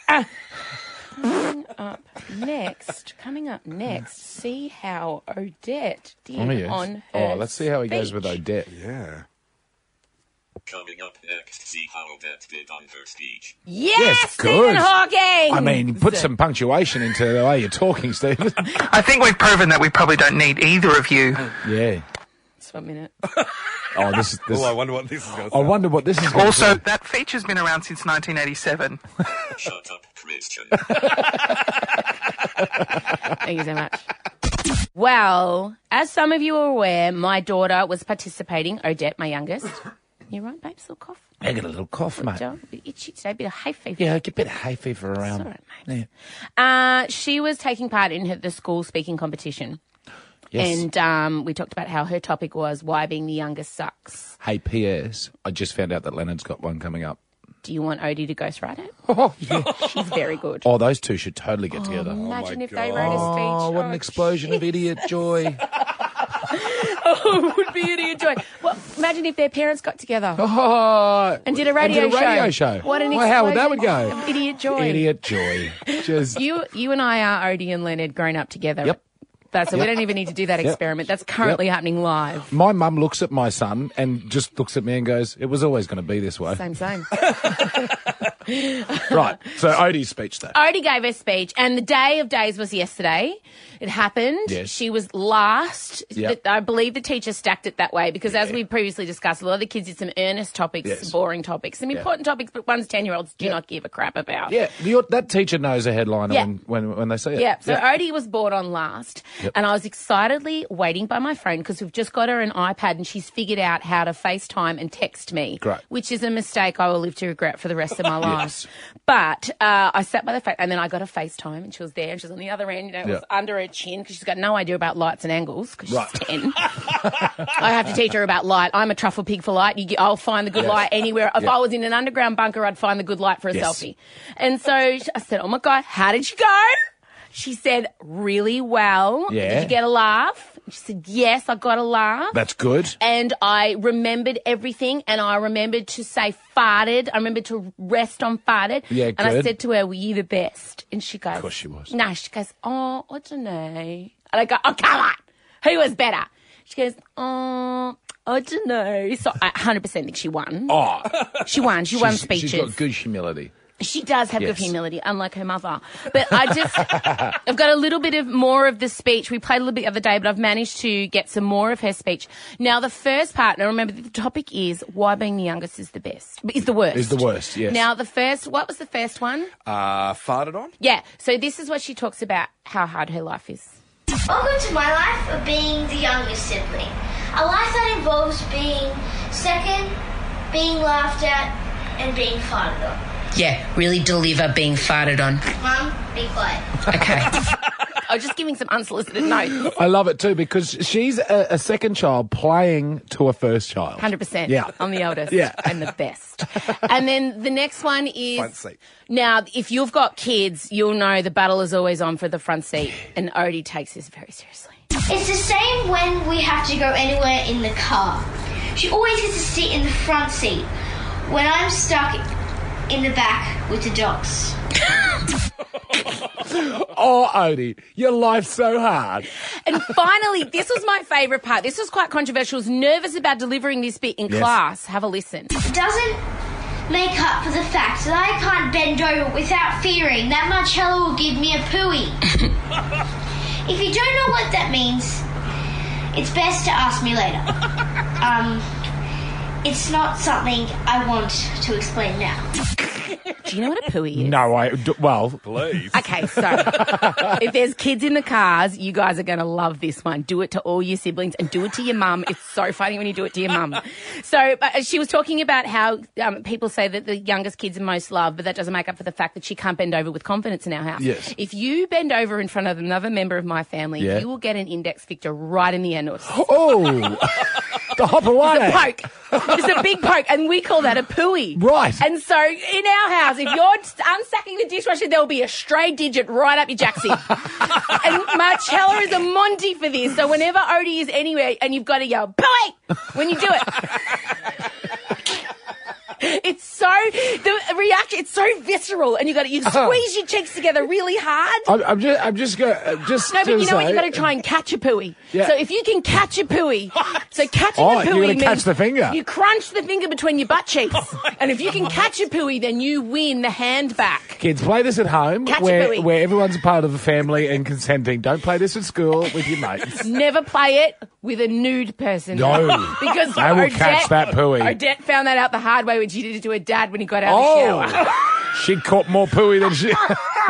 Coming up next, see how Odette did on her let's see how he goes speech. with Odette. Yeah. Coming up next, see how Odette did on her speech. Yes, good. Stephen Hawking! I mean, put some punctuation into the way you're talking, Stephen. I think we've proven that we probably don't need either of you. Yeah. Just 1 minute. Oh, this is. I wonder what this is going to I wonder what this is going Also, to that feature's been around since 1987. Shut up, Christian. Thank you so much. Well, as some of you are aware, my daughter was participating, Odette, my youngest. You right, babes? Little cough? I got a little cough, mate. A bit itchy today, a bit of hay fever. Yeah, I get a bit of hay fever around. That's all right, mate. She was taking part in the school speaking competition. Yes. And we talked about how her topic was why being the youngest sucks. Hey, P.S. I just found out that Leonard's got one coming up. Do you want Odie to ghostwrite it? Oh, yeah. She's very good. Oh, those two should totally get together. Imagine if they wrote a speech. Oh, what an explosion of idiot joy. Oh, it would be idiot joy. Well, imagine if their parents got together and did a radio show. What an how would that would go? of idiot joy. Idiot joy. Just You and I are Odie and Leonard grown up together. Yep. So we don't even need to do that experiment. That's currently happening live. My mum looks at my son and just looks at me and goes, it was always going to be this way. Same. Right. So Odie's speech, though. Odie gave her speech, and the day of days was yesterday. It happened. Yes. She was last. Yep. I believe the teacher stacked it that way because, as we previously discussed, a lot of the kids did some earnest topics, boring topics, some important topics, but ones 10-year-olds do not give a crap about. Yeah, that teacher knows a headliner when they see it. Yeah, so Odie was brought on last, and I was excitedly waiting by my phone because we've just got her an iPad and she's figured out how to FaceTime and text me, which is a mistake I will live to regret for the rest of my life. But I sat by the phone and then I got a FaceTime and she was there and she was on the other end, it was under her chin because she's got no idea about lights and angles because she's 10. I have to teach her about light. I'm a truffle pig for light. I'll find the good light anywhere. If I was in an underground bunker, I'd find the good light for a selfie. And so I said, oh my God, how did you go? She said, really well. Yeah. Did you get a laugh? She said, yes, I got a laugh. That's good. And I remembered everything, and I remembered to say farted. I remembered to rest on farted. Yeah, and I good. said to her, were you the best? And she goes, Of course she was. No, she goes, oh, I don't know. And I go, oh, come on. Who was better? She goes, oh, I don't know. So I 100% think she won. Oh. She won. She won speeches. She's got good humility. She does have good humility, unlike her mother. But I've got a little bit more of the speech. We played a little bit the other day, but I've managed to get some more of her speech. Now, the first part, now remember, the topic is why being the youngest is the worst. Is the worst, yes. Now, what was the first one? Farted on? Yeah. So this is what she talks about, how hard her life is. Welcome to my life of being the youngest sibling. A life that involves being second, being laughed at, and being farted on. Yeah, really deliver being farted on. Mum, be quiet. Okay. I was just giving some unsolicited notes. I love it too because she's a second child playing to a first child. 100%. Yeah. I'm the eldest. Yeah. And the best. And then the next one is... Front seat. Now, if you've got kids, you'll know the battle is always on for the front seat. And Odie takes this very seriously. It's the same when we have to go anywhere in the car. She always gets to sit in the front seat when I'm stuck in the back with the dogs. Oh, Odie, your life's so hard. And finally, this was my favourite part. This was quite controversial. I was nervous about delivering this bit in class. Have a listen. It doesn't make up for the fact that I can't bend over without fearing that Marcello will give me a pooey. If you don't know what that means, it's best to ask me later. It's not something I want to explain now. Do you know what a pooey is? No, well, please. Okay, so if there's kids in the cars, you guys are going to love this one. Do it to all your siblings and do it to your mum. It's so funny when you do it to your mum. So she was talking about how people say that the youngest kids are most loved, but that doesn't make up for the fact that she can't bend over with confidence in our house. Yes. If you bend over in front of another member of my family, you will get an index victor right in the anus. Oh, the Hopawade. It's a poke. It's a big poke, and we call that a pooey. Right. And so in our house, if you're unstacking the dishwasher, there will be a stray digit right up your jacksie. And Marcella is a Monty for this. So whenever Odie is anywhere and you've got to yell, pooey, when you do it. It's so, the reaction, it's so visceral, and you squeeze your cheeks together really hard. I'm just going No, but you know what? You've got to try and catch a pooey. Yeah. So if you can catch a pooey, so catching a pooey you're going means to catch the finger. you crunch the finger between your butt cheeks. And if you can catch a pooey, then you win the hand back. Kids, play this at home Catch a where pooey. everyone's a part of the family and consenting. Don't play this at school with your mates. Never play it with a nude person. No. Because They will catch that pooey. Odette found that out the hard way when she did it to her dad when he got out of the shower. She caught more pooey than she...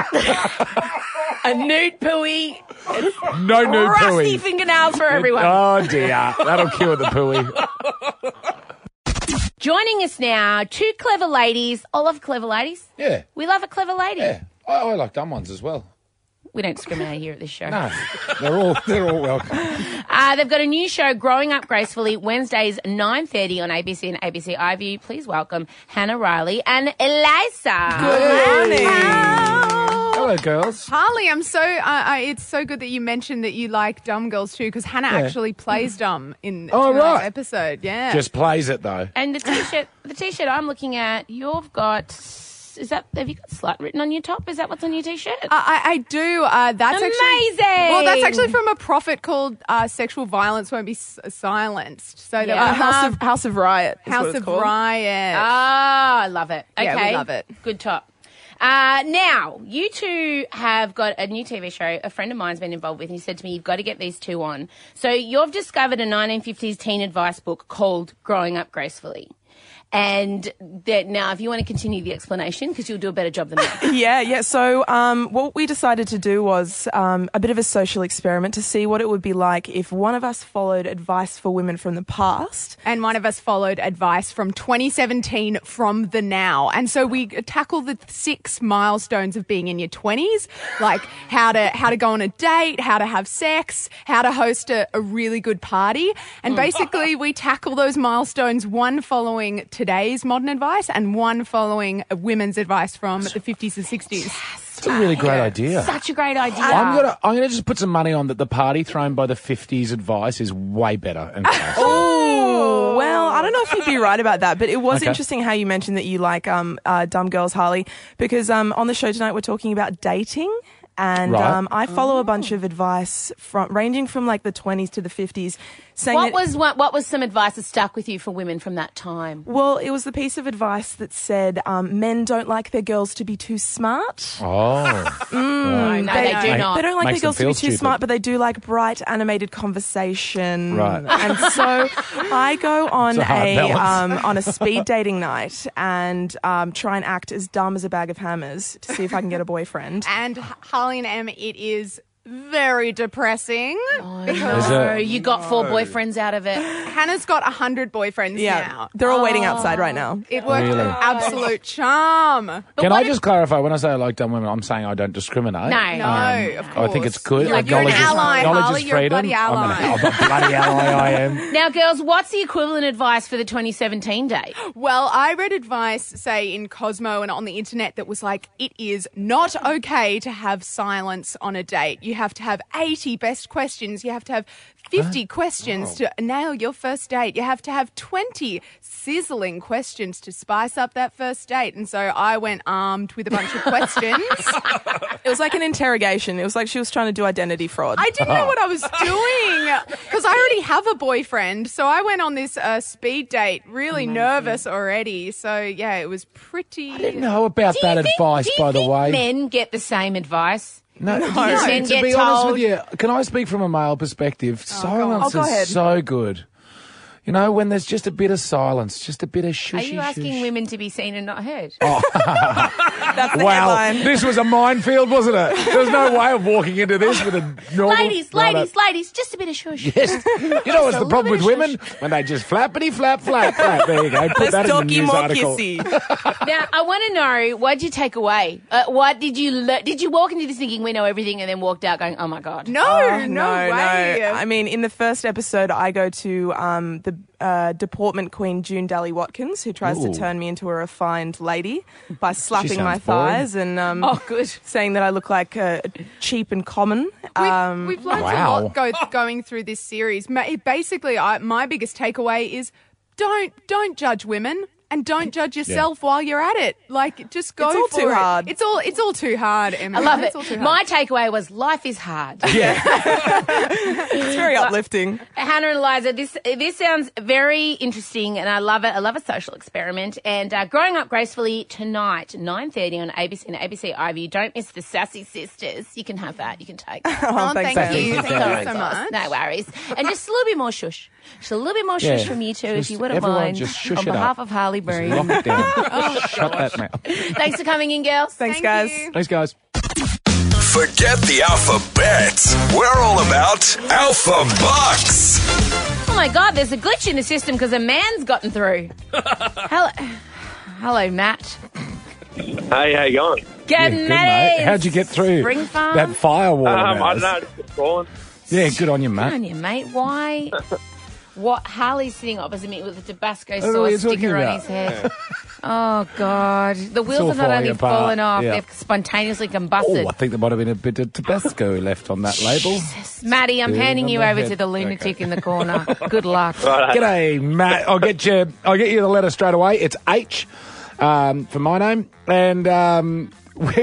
A nude pooey. No nude Rusty pooey. fingernails for everyone. Oh, dear. That'll cure the pooey. Joining us now, two clever ladies. I love clever ladies. Yeah. We love a clever lady. Yeah. I like dumb ones as well. We don't discriminate here at this show. No. They're all welcome. They've got a new show, Growing Up Gracefully, Wednesdays, 9:30 on ABC and ABC iView. Please welcome Hannah Riley and Eliza. Good morning. Hello, girls. Harley, I'm so. It's so good that you mentioned that you like dumb girls too, because Hannah actually plays dumb in tonight's episode. Yeah, Just plays it though. And the t-shirt I'm looking at, you've got. Have you got slut written on your top? Is that what's on your t-shirt? I do. That's amazing. Well, that's actually from a prophet called "Sexual Violence Won't Be Silenced." So that we have House of Riot. House of Riot. Ah, I love it. Okay, Yeah, we love it. Good top. Now, you two have got a new TV show a friend of mine's been involved with, and he said to me, you've got to get these two on. So you've discovered a 1950s teen advice book called Growing Up Gracefully. And that now, if you want to continue the explanation, because you'll do a better job than me. Yeah. So what we decided to do was a bit of a social experiment to see what it would be like if one of us followed advice for women from the past. And one of us followed advice from 2017 from the now. And so we tackle the 6 milestones of being in your 20s, like how to go on a date, how to have sex, how to host a really good party. And basically we tackle those milestones, one following today's modern advice and one following women's advice from the 50s and 60s. It's a really great idea. Such a great idea. I'm gonna just put some money on that the party thrown by the 50s advice is way better. Oh, well, I don't know if you'd be right about that, but it was Okay. interesting how you mentioned that you like dumb girls, Harley, because on the show tonight we're talking about dating. And Right. I follow a bunch of advice ranging from like the 20s to the 50s. Saying What was some advice that stuck with you for women from that time? Well, it was the piece of advice that said men don't like their girls to be too smart. Oh. No, they do not. They don't like Makes their them girls to be feel too stupid. smart, but they do like bright animated conversation. Right. And so I go on It's a hard balance. on a speed dating night and try and act as dumb as a bag of hammers to see if I can get a boyfriend. And Harley and Em, it is very depressing. No, you got 4 boyfriends out of it. Hannah's got 100 boyfriends now. They're all waiting outside right now. It worked Really? an absolute charm. Can I just clarify, when I say I like dumb women, I'm saying I don't discriminate. No, of I think it's good. You're an ally, knowledge Harley. is You're a freedom. bloody ally. I'm a bloody ally, I am. Now, girls, what's the equivalent advice for the 2017 date? Well, I read advice, say, in Cosmo and on the internet that was like, it is not okay to have silence on a date. You have to have 80 best questions. You have to have 50 questions to nail your first date. You have to have 20 sizzling questions to spice up that first date. And so I went armed with a bunch of questions. It was like an interrogation. It was like she was trying to do identity fraud. I didn't know what I was doing because I already have a boyfriend. So I went on this speed date, really nervous already. So, yeah, it was pretty... I didn't know about that advice, by the way. Men get the same advice. No, Men to get be told. honest with you, can I speak from a male perspective? Silence go ahead. is so good. You know, when there's just a bit of silence, just a bit of shushy. Are you asking women to be seen and not heard? That's the Wow, headline. this was a minefield, wasn't it? There was no way of walking into this with a normal... Ladies, just a bit of shush. Yes. You know what's the problem with women? When they just flappity flap. There you go. Put that in the news article. Now, I want to know, what did you take away? What did you learn? Did you walk into this thinking we know everything and then walked out going, oh, my God? No way. I mean, in the first episode, I go to the deportment queen, June Daly Watkins, who tries to turn me into a refined lady by slapping my thighs and saying that I look like cheap and common. We've learned a lot going through this series. Basically, my biggest takeaway is don't judge women. And don't judge yourself while you're at it. Like, just go for it. It's all too hard. It's all too hard, Emma. I love it. It's all too hard. My takeaway was life is hard. Yeah. It's very uplifting. Hannah and Eliza, this sounds very interesting, and I love it. I love a social experiment. And Growing Up Gracefully tonight, 9:30 on ABC and ABC iView. Don't miss the Sassy Sisters. You can have that. You can take that. Thank you. Thank you so much. No worries. And just a little bit more shush. Just a little bit more shush from you two, if you wouldn't everyone mind. just shush on it behalf up. of Harley Breen. Lock it down. Shut that mouth. Thanks for coming in, girls. Thanks, guys. Thanks, guys. Forget the alphabet. We're all about Alpha Bucks. Oh, my God, there's a glitch in the system because a man's gotten through. Hello, Matt. Hey, how you going? Good, mate. Matty. How'd you get through Spring Farm? that firewall? I don't know, just calling. Yeah, good on you, Good Matt. on you, mate. Why? What? Harley's sitting opposite me with a Tabasco know what you're sauce talking sticker on about. his head. Oh, God. The all wheels have not falling only apart. fallen off, Yeah. they've spontaneously combusted. Oh, I think there might have been a bit of Tabasco left on that label. Maddie, I'm Still handing on you the over head. to the lunatic in the corner. Good luck. G'day, Matt. I'll get you the letter straight away. It's H for my name, and we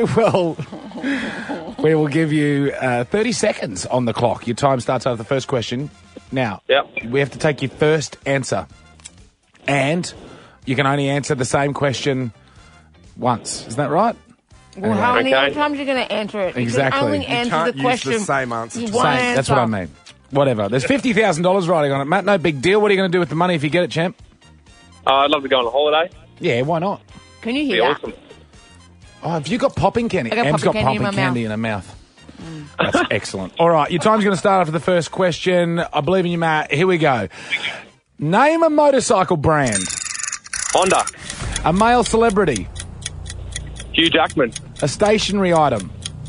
will give you 30 seconds on the clock. Your time starts after the first question. Now, we have to take your first answer, and you can only answer the same question once. Is that right? Well, how many times are you going to answer it? Exactly. You can only You answer can't the question. use the same answer. You twice. won't Same. That's what I mean. Whatever. There's $50,000 riding on it, Matt. No big deal. What are you going to do with the money if you get it, champ? I'd love to go on a holiday. Yeah, why not? Can you Be hear that? awesome. Oh, have you got popping candy? I got Em's popping got candy in popping my candy in her mouth. That's excellent. All right, your time's going to start after the first question. I believe in you, Matt. Here we go. Name a motorcycle brand. Honda. A male celebrity. Hugh Jackman. A stationery item.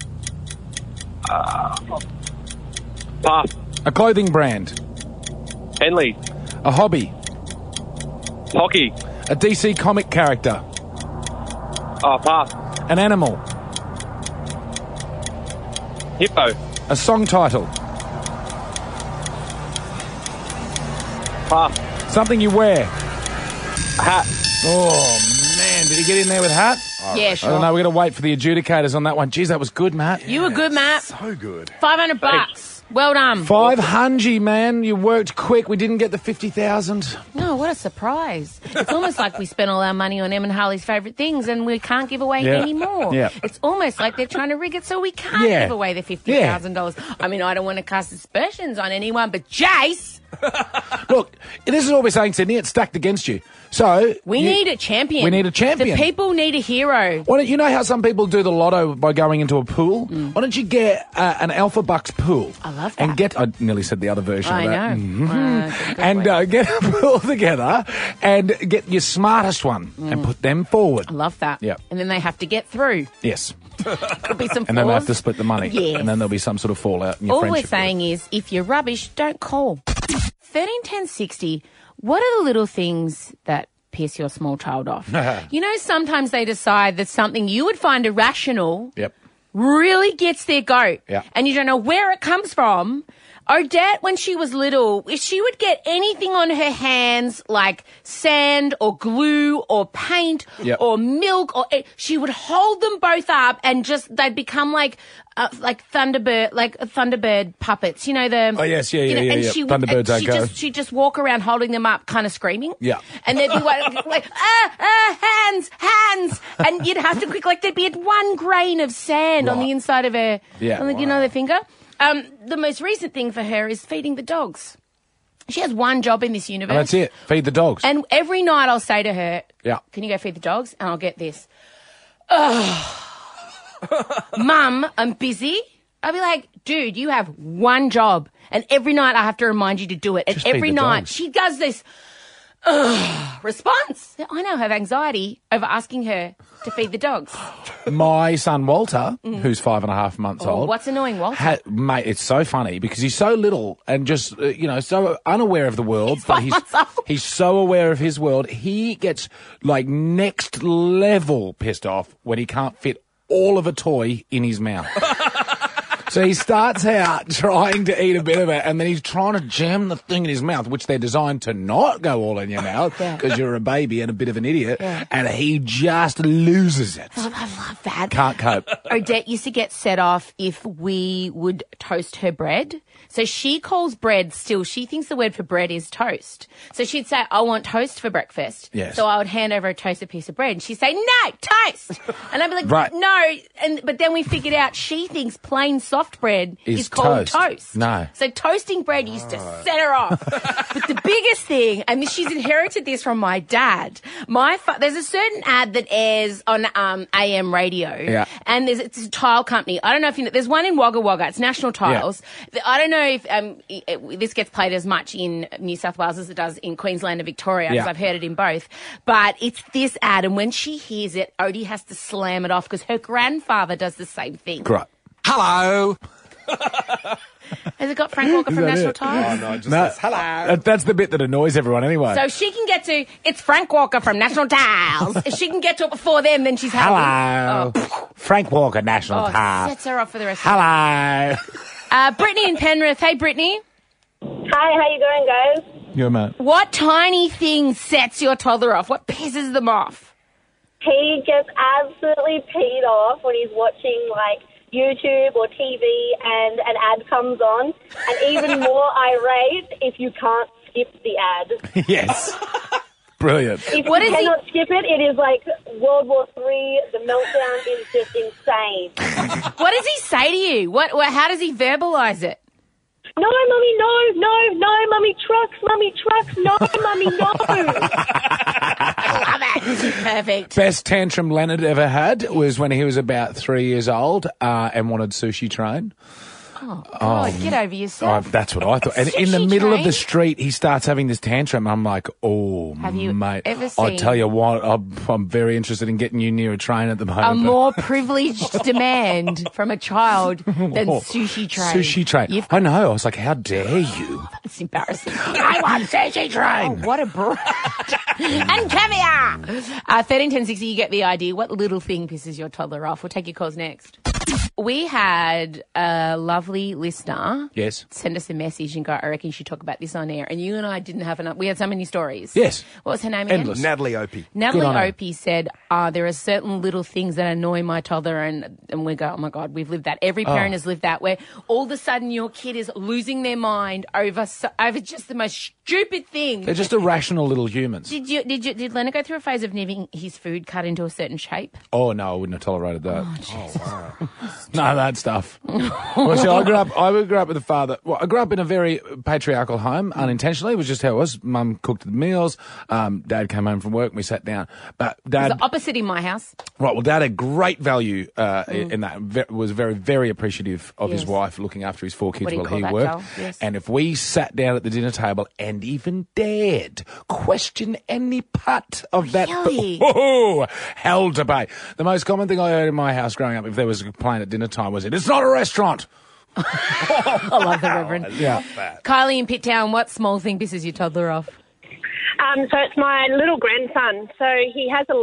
Pass. A clothing brand. Henley. A hobby. Hockey. A DC comic character. Pass. An animal. Hippo. A song title. Pass. Something you wear. Hat. Oh, man. Did he get in there with hat? Yeah, I sure. don't know. We're going to wait for the adjudicators on that one. Geez, that was good, Matt. You were good, Matt. So good. $500. Well done. 500, man. You worked quick. We didn't get the 50,000. No, what a surprise. It's almost like we spent all our money on Em and Harley's favourite things and we can't give away Yeah. any more. Yeah. It's almost like they're trying to rig it so we can't Yeah. give away the $50,000. I mean, I don't want to cast aspersions on anyone, but Jace, Look, this is what we're saying, Sydney. It's stacked against you. So we need a champion. We need a champion. The people need a hero. Why don't you know how some people do the lotto by going into a pool? Why don't you get an Alpha Bucks pool? I love that. And get, I nearly said the other version I of that. know. Mhm. And get a pool together and get your smartest one and put them forward. I love that. Yep. And then they have to get through. Yes. Could be some And then they have flaws. to split the money. Yes. And then there'll be some sort of fallout in your All we're friendship. saying is, if you're rubbish, don't call. 131060, what are the little things that piss your small child off? You know, sometimes they decide that something you would find irrational Yep. really gets their goat. Yeah. And you don't know where it comes from. Odette, when she was little, if she would get anything on her hands, like sand or glue or paint Yep. or milk, or she would hold them both up and they'd become like Thunderbird puppets. You know the. Oh, yes, yeah. And Thunderbirds don't go. She'd just walk around holding them up, kind of screaming. Yeah. And they'd be like hands, and you'd have to there'd be one grain of sand on the inside of her, their finger. The most recent thing for her is feeding the dogs. She has one job in this universe. And that's it. Feed the dogs. And every night I'll say to her, Yeah. can you go feed the dogs? And I'll get this. Oh, Mum, I'm busy. I'll be like, dude, you have one job. And every night I have to remind you to do it. And Just feed every the night dogs. she does this response. I now have anxiety over asking her to feed the dogs. My son Walter, who's 5.5 months old. What's annoying, Walter? Mate, it's so funny because he's so little and just, so unaware of the world. He's so aware of his world. He gets like next level pissed off when he can't fit all of a toy in his mouth. So he starts out trying to eat a bit of it, and then he's trying to jam the thing in his mouth, which they're designed to not go all in your mouth because you're a baby and a bit of an idiot, and he just loses it. I love that. Can't cope. Odette used to get set off if we would toast her bread. So she calls bread still. She thinks the word for bread is toast. So she'd say, I want toast for breakfast. Yes. So I would hand over a toasted piece of bread. And she'd say, no, toast. And I'd be like, Right. no. But then we figured out she thinks plain soft bread is called toast. No. So toasting bread used to set her off. But the biggest thing, and she's inherited this from my dad. There's a certain ad that airs on AM radio. Yeah. And it's a tile company. I don't know if you know. There's one in Wagga Wagga. It's National Tiles. I don't know if this gets played as much in New South Wales as it does in Queensland and Victoria, because I've heard it in both. But it's this ad, and when she hears it, Odie has to slam it off because her grandfather does the same thing. Great. Hello. Has it got Frank Walker from National Tiles? Oh, no, just says hello. That's the bit that annoys everyone anyway. So she can get to, it's Frank Walker from National Tiles. If she can get to it before them, then she's happy. Hello. Frank Walker, National Tiles. Sets her off for the rest Hello. of the day. Brittany in Penrith. Hey, Brittany. Hi, how you going, guys? You're a man. What tiny thing sets your toddler off? What pisses them off? He gets absolutely peed off when he's watching, like, YouTube or TV and an ad comes on, and even more irate if you can't skip the ad. Yes. Brilliant. If you cannot skip it, it is like World War III. The meltdown is just insane. What does he say to you? How does he verbalise it? No, Mummy, no, Mummy, trucks, no, Mummy, no. I love it. Perfect. Best tantrum Leonard ever had was when he was about 3 years old and wanted Sushi Train. Oh, God, get over yourself. That's what I thought. And in the middle of the street, he starts having this tantrum. I'm like, Have you mate. ever I seen tell you what, I'm very interested in getting you near a train at the moment. a more privileged demand from a child than Sushi Train? Sushi Train. I know. I was like, how dare you? That's embarrassing. I want Sushi Train. Oh, what a brat. And caviar. 131060, you get the idea. What little thing pisses your toddler off? We'll take your calls next. We had a lovely listener send us a message and go, I reckon you should talk about this on air. And you and I didn't have enough. We had so many stories. Yes. What was her name again? Endless. Natalie Opie. Natalie Opie said, there are certain little things that annoy my toddler, and we go, oh my God, we've lived that. Every parent has lived that, where all of a sudden your kid is losing their mind over just the most stupid thing. They're just irrational little humans. Did Leonard go through a phase of needing his food cut into a certain shape? Oh, no, I wouldn't have tolerated that. Oh, Jesus. Wow. No, that stuff. Well, see, I grew up with a father. Well, I grew up in a very patriarchal home, unintentionally. It was just how it was. Mum cooked the meals. Dad came home from work and we sat down. But Dad... It was the opposite in my house. Right, well, Dad had great value in that. Was very, very appreciative of his wife looking after his 4 kids while he worked. Yes. And if we sat down at the dinner table and even dared question any part of that... Really? Hell to pay. The most common thing I heard in my house growing up, if there was a complaint at dinner time, was it's not a restaurant. I love the Reverend. Yeah. Kylie in Pitt-Town, what small thing pisses your toddler off? So it's my little grandson. So he has a leaked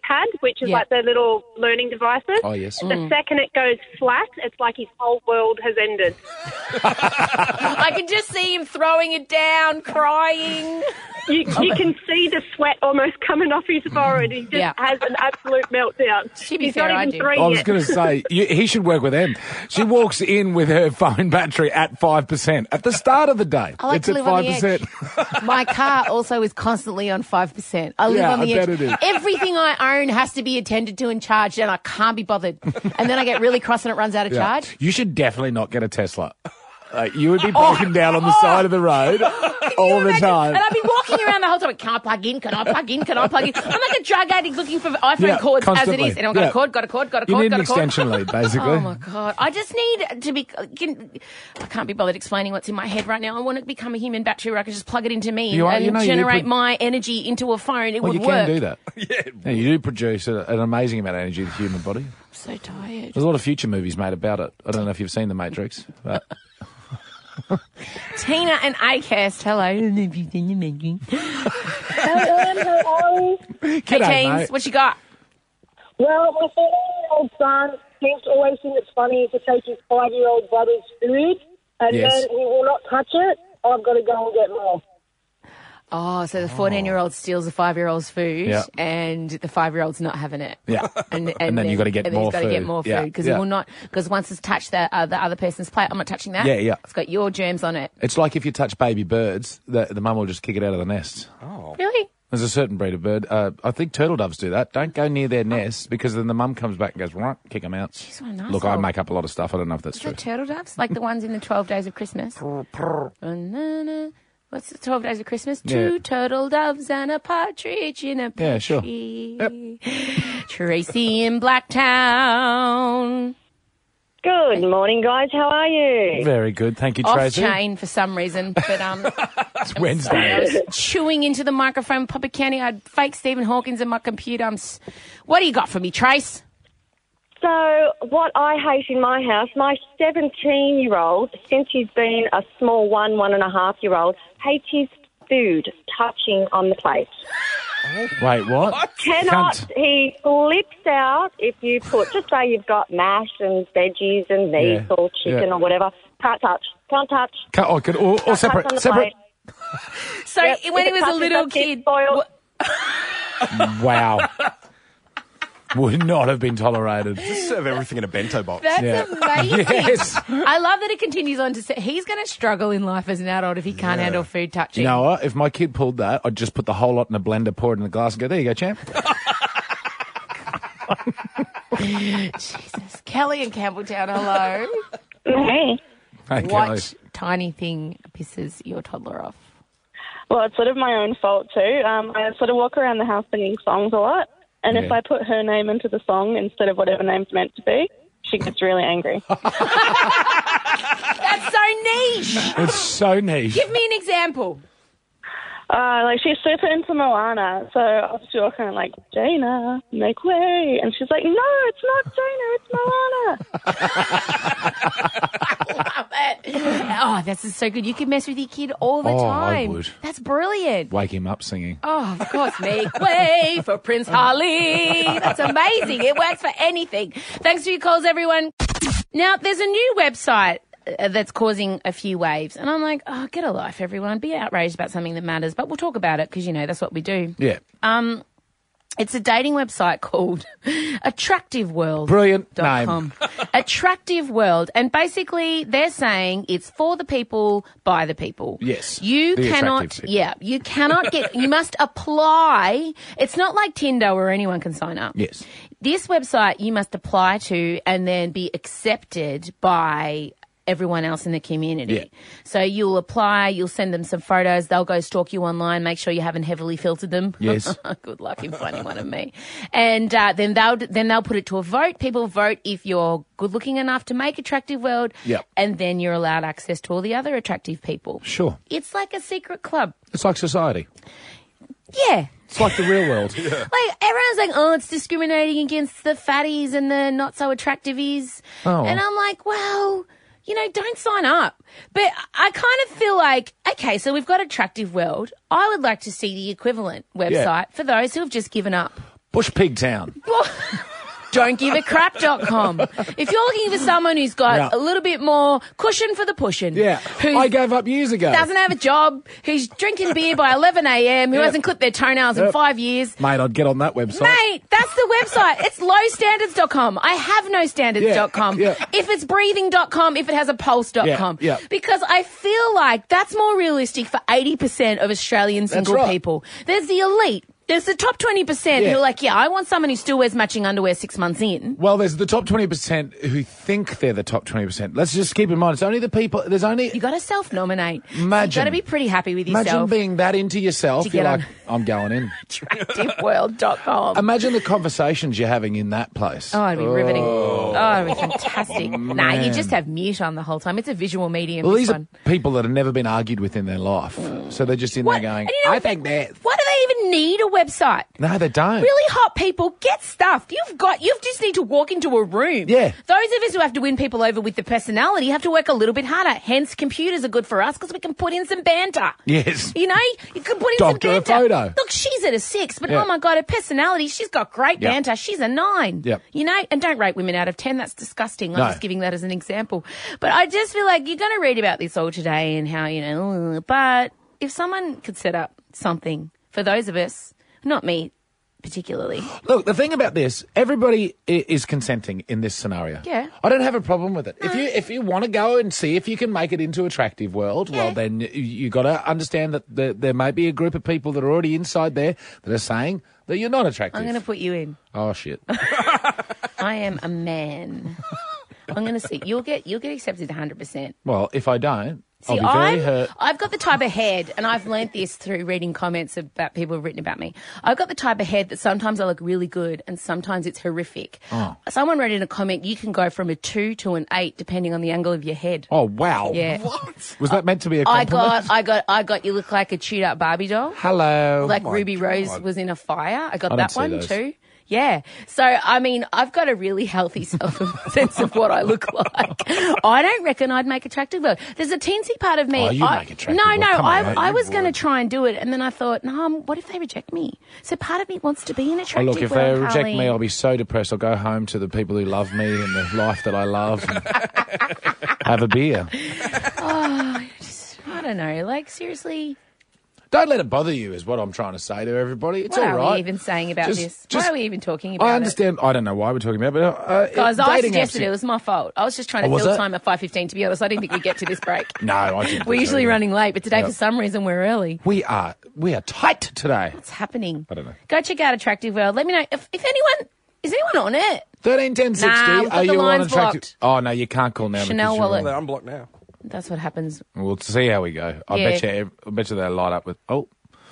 iPad, which is like the little learning devices. Oh, yes. The second it goes flat, it's like his whole world has ended. I can just see him throwing it down, crying. You can see the sweat almost coming off his forehead. He just has an absolute meltdown. He's not even 3 I was yet. going to say, he should work with Em. She walks in with her phone battery at 5% at the start of the day. I like it's to at live on the 5%. My car also is constantly on 5%. I live Yeah, on the I edge. bet it is. Everything I own has to be attended to and charged, and I can't be bothered. And then I get really cross and it runs out of Yeah. charge. You should definitely not get a Tesla. You would be broken down on the side of the road all the time. And I'd be walking around the whole time, can I plug in? Can I plug in? Can I plug in? I'm like a drug addict looking for iPhone cords constantly. as it is. And I've got a cord, got a cord, got a cord, You need got an a cord. extension lead, basically. Oh, my God. I just need to be... I can't be bothered explaining what's in my head right now. I want it to become a human battery where I can just plug it into me and generate my energy into a phone. It Well, would you work. can do that. Yeah, you do produce an amazing amount of energy to the human body. I'm so tired. There's a lot of future movies made about it. I don't know if you've seen The Matrix, but... Tina and Acast, hello. Hello. Hey, G'day, teens, mate. what you got? Well, my 14-year-old son seems to always think it's funny to take his 5-year-old brother's food, and Yes. then he will not touch it. I've got to go and get more. Oh, so the 14-year-old steals the 5-year-old's food, Yeah. and the 5-year-old's not having it. Yeah. And then you've got to get and then more he's got to get food. more Yeah, food because yeah. he will not. Because once it's touched the other person's plate, I'm not touching that. Yeah, yeah. It's got your germs on it. It's like if you touch baby birds, the mum will just kick it out of the nest. Oh. Really? There's a certain breed of bird. I think turtle doves do that. Don't go near their nests because then the mum comes back and goes, right, kick them out. what an Look, I arsehole. make up a lot of stuff. I don't know if that's Is true. that turtle doves? Like the ones in the 12 Days of Christmas? What's the 12 Days of Christmas? Yeah. 2 turtle doves and a partridge in a pear Yeah, sure. tree. Tracy in Blacktown. Good morning, guys. How are you? Very good. Thank you, Off Tracy. chain for some reason, but It's Wednesday. I was chewing into the microphone, Papa County. I had fake Stephen Hawkins in my computer. What do you got for me, Trace? So, what I hate in my house, my 17-year-old, since he's been a small 1.5-year-old, hates his food touching on the plate. Wait, what? Cannot. Cunt. He flips out if you put, just say you've got mash and veggies and meat Yeah, or chicken yeah. or whatever. Can't touch. Can't touch. Or Can't touch separate. on the Separate. plate. So Yep, when if he it was a touches, little that's it, kid, spoiled. Wow. Would not have been tolerated. Just serve everything in a bento box. That's Yeah. amazing. Yes. I love that it continues on to say he's going to struggle in life as an adult if he can't handle food touching. You know what? If my kid pulled that, I'd just put the whole lot in a blender, pour it in a glass and go, there you go, champ. Jesus. Kelly in Campbelltown, hello. Hey. Hey, Kelly. What tiny thing pisses your toddler off? Well, it's sort of my own fault too. I sort of walk around the house singing songs a lot, and if Yeah. I put her name into the song instead of whatever name's meant to be, she gets really angry. That's so niche. It's so niche. Give me an example. Like she's super into Moana, so I was walking around like, Jaina, make way, and she's like, no, it's not Jaina, it's Moana. Love it. Oh, that's so good. You can mess with your kid all the Oh, time. I would. That's brilliant. Wake him up singing. Oh, of course. Make way for Prince Harley. That's amazing. It works for anything. Thanks for your calls, everyone. Now, there's a new website that's causing a few waves. And I'm like, oh, get a life, everyone. Be outraged about something that matters. But we'll talk about it because, you know, that's what we do. Yeah. It's a dating website called Attractive World. Brilliant name. Attractive World. And basically they're saying it's for the people, by the people. Yes. You The cannot, attractive people. yeah, you cannot get, you must apply. It's not like Tinder where anyone can sign up. Yes. This website you must apply to and then be accepted by everyone else in the community. Yeah. So you'll apply, you'll send them some photos, they'll go stalk you online, make sure you haven't heavily filtered them. Yes. Good luck in finding one of me. And then they'll put it to a vote. People vote if you're good looking enough to make Attractive World. Yep. And then you're allowed access to all the other attractive people. Sure. It's like a secret club. It's like society. Yeah. It's like the real world. Like, everyone's like, oh, it's discriminating against the fatties and the not so attractivies. Oh. And I'm like, well, you know, don't sign up. But I kind of feel like, okay, so we've got Attractive World. I would like to see the equivalent website for those who have just given up. Bush Pig Town. Don'tGiveACrap.com. If you're looking for someone who's got Yeah. a little bit more cushion for the pushing, Yeah. I gave up years ago. doesn't have a job, who's drinking beer by 11 a.m., who Yep. hasn't clipped their toenails in Yep. 5 years. Mate, I'd get on that website. Mate, that's the website. It's lowstandards.com. I have no standards.com. Yeah, If it's breathing.com, if it has a pulse.com. Yeah, yeah. Because I feel like that's more realistic for 80% of Australian single right. people. There's the elite. There's the top 20% Yeah. who are like, yeah, I want someone who still wears matching underwear 6 months in. Well, there's the top 20% who think they're the top 20%. Let's just keep in mind, it's only the people, there's only... You got to self-nominate. Imagine. You got to be pretty happy with Imagine yourself. being that into yourself. To You're get like, on. I'm going in. Attractiveworld.com. Imagine the conversations you're having in that place. Oh, it'd be riveting. Oh, it'd be fantastic. Nah, you man. just have mute on the whole time. It's a visual medium, Well, this these one. are people that have never been argued with in their life. So they're just in there going, And you know, I think that... Why do they even need a website? No, they don't. Really hot people get stuffed. You just need to walk into a room. Yeah. Those of us who have to win people over with the personality have to work a little bit harder. Hence, computers are good for us because we can put in some banter. Yes. You know, you can put in Doctor a some banter. photo. Look, she's at a 6, but Yeah. oh my God, her personality, she's got great Yep. banter. She's a 9. Yep. You know, and don't rate women out of 10. That's disgusting. I'm No. just giving that as an example. But I just feel like you're going to read about this all today and how, you know, but if someone could set up something for those of us, not me particularly. Look, the thing about this, everybody is consenting in this scenario. Yeah. I don't have a problem with it. If you want to go and see if you can make it into Attractive World, well, then you got to understand that there may be a group of people that are already inside there that are saying that you're not attractive. I'm going to put you in. Oh, shit. I am a man. I'm going to see. You'll get accepted 100%. Well, if I don't, See, I'll be very hurt. I've got the type of head, and I've learnt this through reading comments about people who've written about me. I've got the type of head that sometimes I look really good and sometimes it's horrific. Oh. Someone wrote in a comment, you can go from a 2 to an 8 depending on the angle of your head. Oh, wow. Yeah. What? Was that meant to be a I compliment? got you look like a chewed up Barbie doll. Hello. Like Oh, my Ruby Rose God. was in a fire. I got I don't that see one those. too. Yeah. So, I mean, I've got a really healthy sense of what I look like. I don't reckon I'd make Attractive World. There's a teensy part of me. Oh, you make Attractive No, World. Come on, I you was going to would. try and do it, and then I thought, no, what if they reject me? So part of me wants to be in Oh, Attractive look, if World, they reject Carly. me, I'll be so depressed. I'll go home to the people who love me and the life that I love and have a beer. Oh, I don't know. Like, seriously, Don't let it bother you is what I'm trying to say to everybody. It's what all are right. we even saying about this? Why are we even talking about I understand. I don't know why we're talking about it. But, Guys, I dating suggested apps- it was my fault. I was just trying to Oh, was fill it? time at 5:15. To be honest, I didn't think we'd get to this break. No, I didn't. We're think usually so. running late, but today Yep. for some reason we're early. We are tight today. What's happening? I don't know. Go check out Attractive World. Let me know if anyone is anyone on it. 13 10 60. Nah, we've got Are the you on lines attractive? blocked. Oh no, you can't call now. Chanel because you're wallet. on. I'm blocked now. That's what happens. We'll see how we go. I Yeah. bet you they'll light up with. Oh,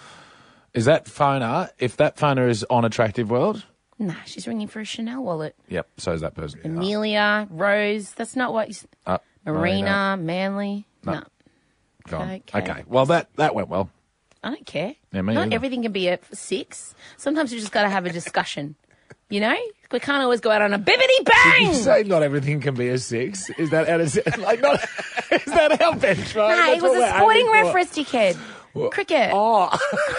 is that phoner? If that phoner is on Attractive World, Nah, she's ringing for a Chanel wallet. yep. So is that person. Amelia, Rose. That's not what. Marina, Manly. No. No. Gone. Okay. Okay. Well, that went well. I don't care. Yeah, me Not either. everything can be a 6. Sometimes we just got to have a discussion. You know, we can't always go out on a bibbity bang. You say not everything can be a 6. Is that how to like not? Is that our benchmark? No, That's it was what a we're sporting aiming for. reference, dickhead. Cricket. Oh.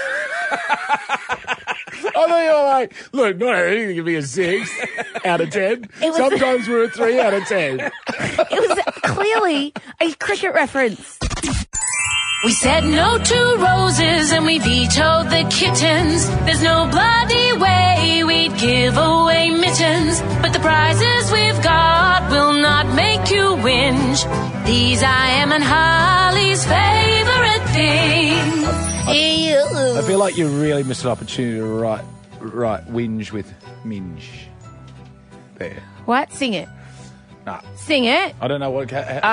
I thought you were like, look, not everything can be a 6 out of 10. It was- Sometimes we're a 3 out of 10. It was clearly a cricket reference. We said no to roses and we vetoed the kittens. There's no bloody way we'd give away mittens. But the prizes we've got will not make you whinge. These I am and Holly's favourite things. I feel like you really missed an opportunity to write whinge with minge. There. What? Sing it. Nah. Sing it. I don't know what.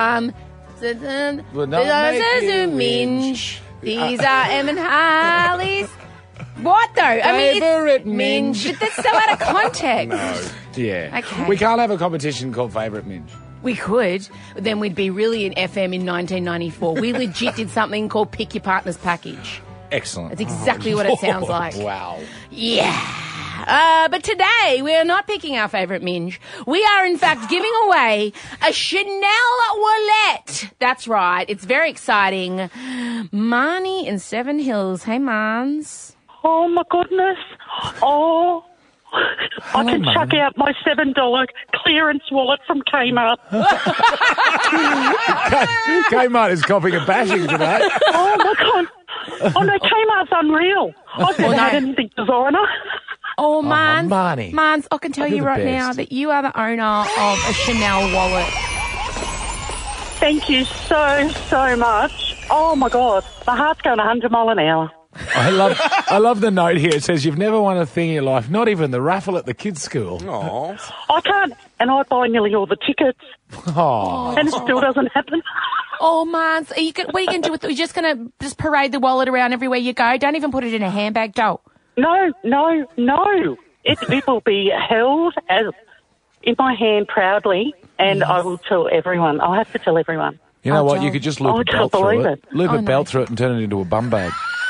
Will not make you minge. These are Em and Harley's. What though? I mean, Favourite minge. minge. But that's so out of context. No. Yeah. Okay. We can't have a competition called Favourite Minge. We could. Then we'd be really in FM in 1994. We legit did something called Pick Your Partner's Package. Excellent. That's exactly what it sounds like. Wow. Yeah. But today, we are not picking our favourite minge. We are, in fact, giving away a Chanel wallet. That's right. It's very exciting. Marnie in Seven Hills. Hey, Mans. Oh, my goodness. Oh, I can chuck out my $7 clearance wallet from Kmart. Kmart is copying a bashing today. Oh, my God. Oh, no, Kmart's unreal. I've never had anything designer. Oh, man. Marnie. Mans, I can tell You're you the right now best. that you are the owner of a Chanel wallet. Thank you so much. Oh, my God. My heart's going 100 mile an hour. I love the note here. It says you've never won a thing in your life, not even the raffle at the kids' school. I can't, and I buy nearly all the tickets, Oh. and it still doesn't happen. Oh, Mans, what are you going to do with it? You're just going to just parade the wallet around everywhere you go? Don't even put it in a handbag, doll. No. It will be held as in my hand proudly, and I will tell everyone. I'll have to tell everyone. You know what? You could just loop I a can't belt through believe it. Loop a belt through it and turn it into a bum bag.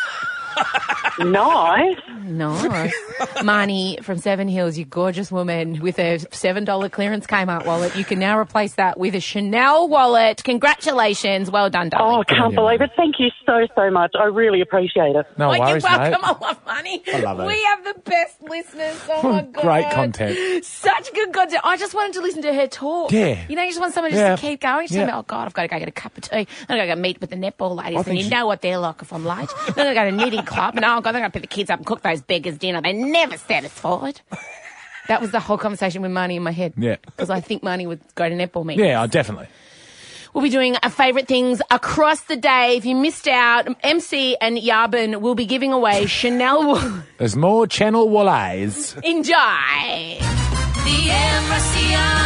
Nice. Nice. Marnie from Seven Hills, you gorgeous woman with a $7 clearance Kmart wallet. You can now replace that with a Chanel wallet. Congratulations. Well done, darling. Oh, I can't believe it. Thank you so much. I really appreciate it. No You're worries, welcome. mate. I love Money. I love it. We have the best listeners. Oh, my God. Great content. Such good content. I just wanted to listen to her talk. Yeah. You know, you just want someone just to keep going. Just tell me, oh, God, I've got to go get a cup of tea. I've got to go meet with the netball ladies. And you know what they're like if I'm late. Then I go to knitting club. And, oh, God, they're going to pick the kids up and cook those beggars dinner. They're never satisfied. That was the whole conversation with Marnie in my head. Yeah. Because I think Marnie would go to netball meetings. Yeah, definitely. We'll be doing our favourite things across the day. If you missed out, MC and Yarbin will be giving away Chanel. There's more Channel Wallets. Enjoy. The Rusty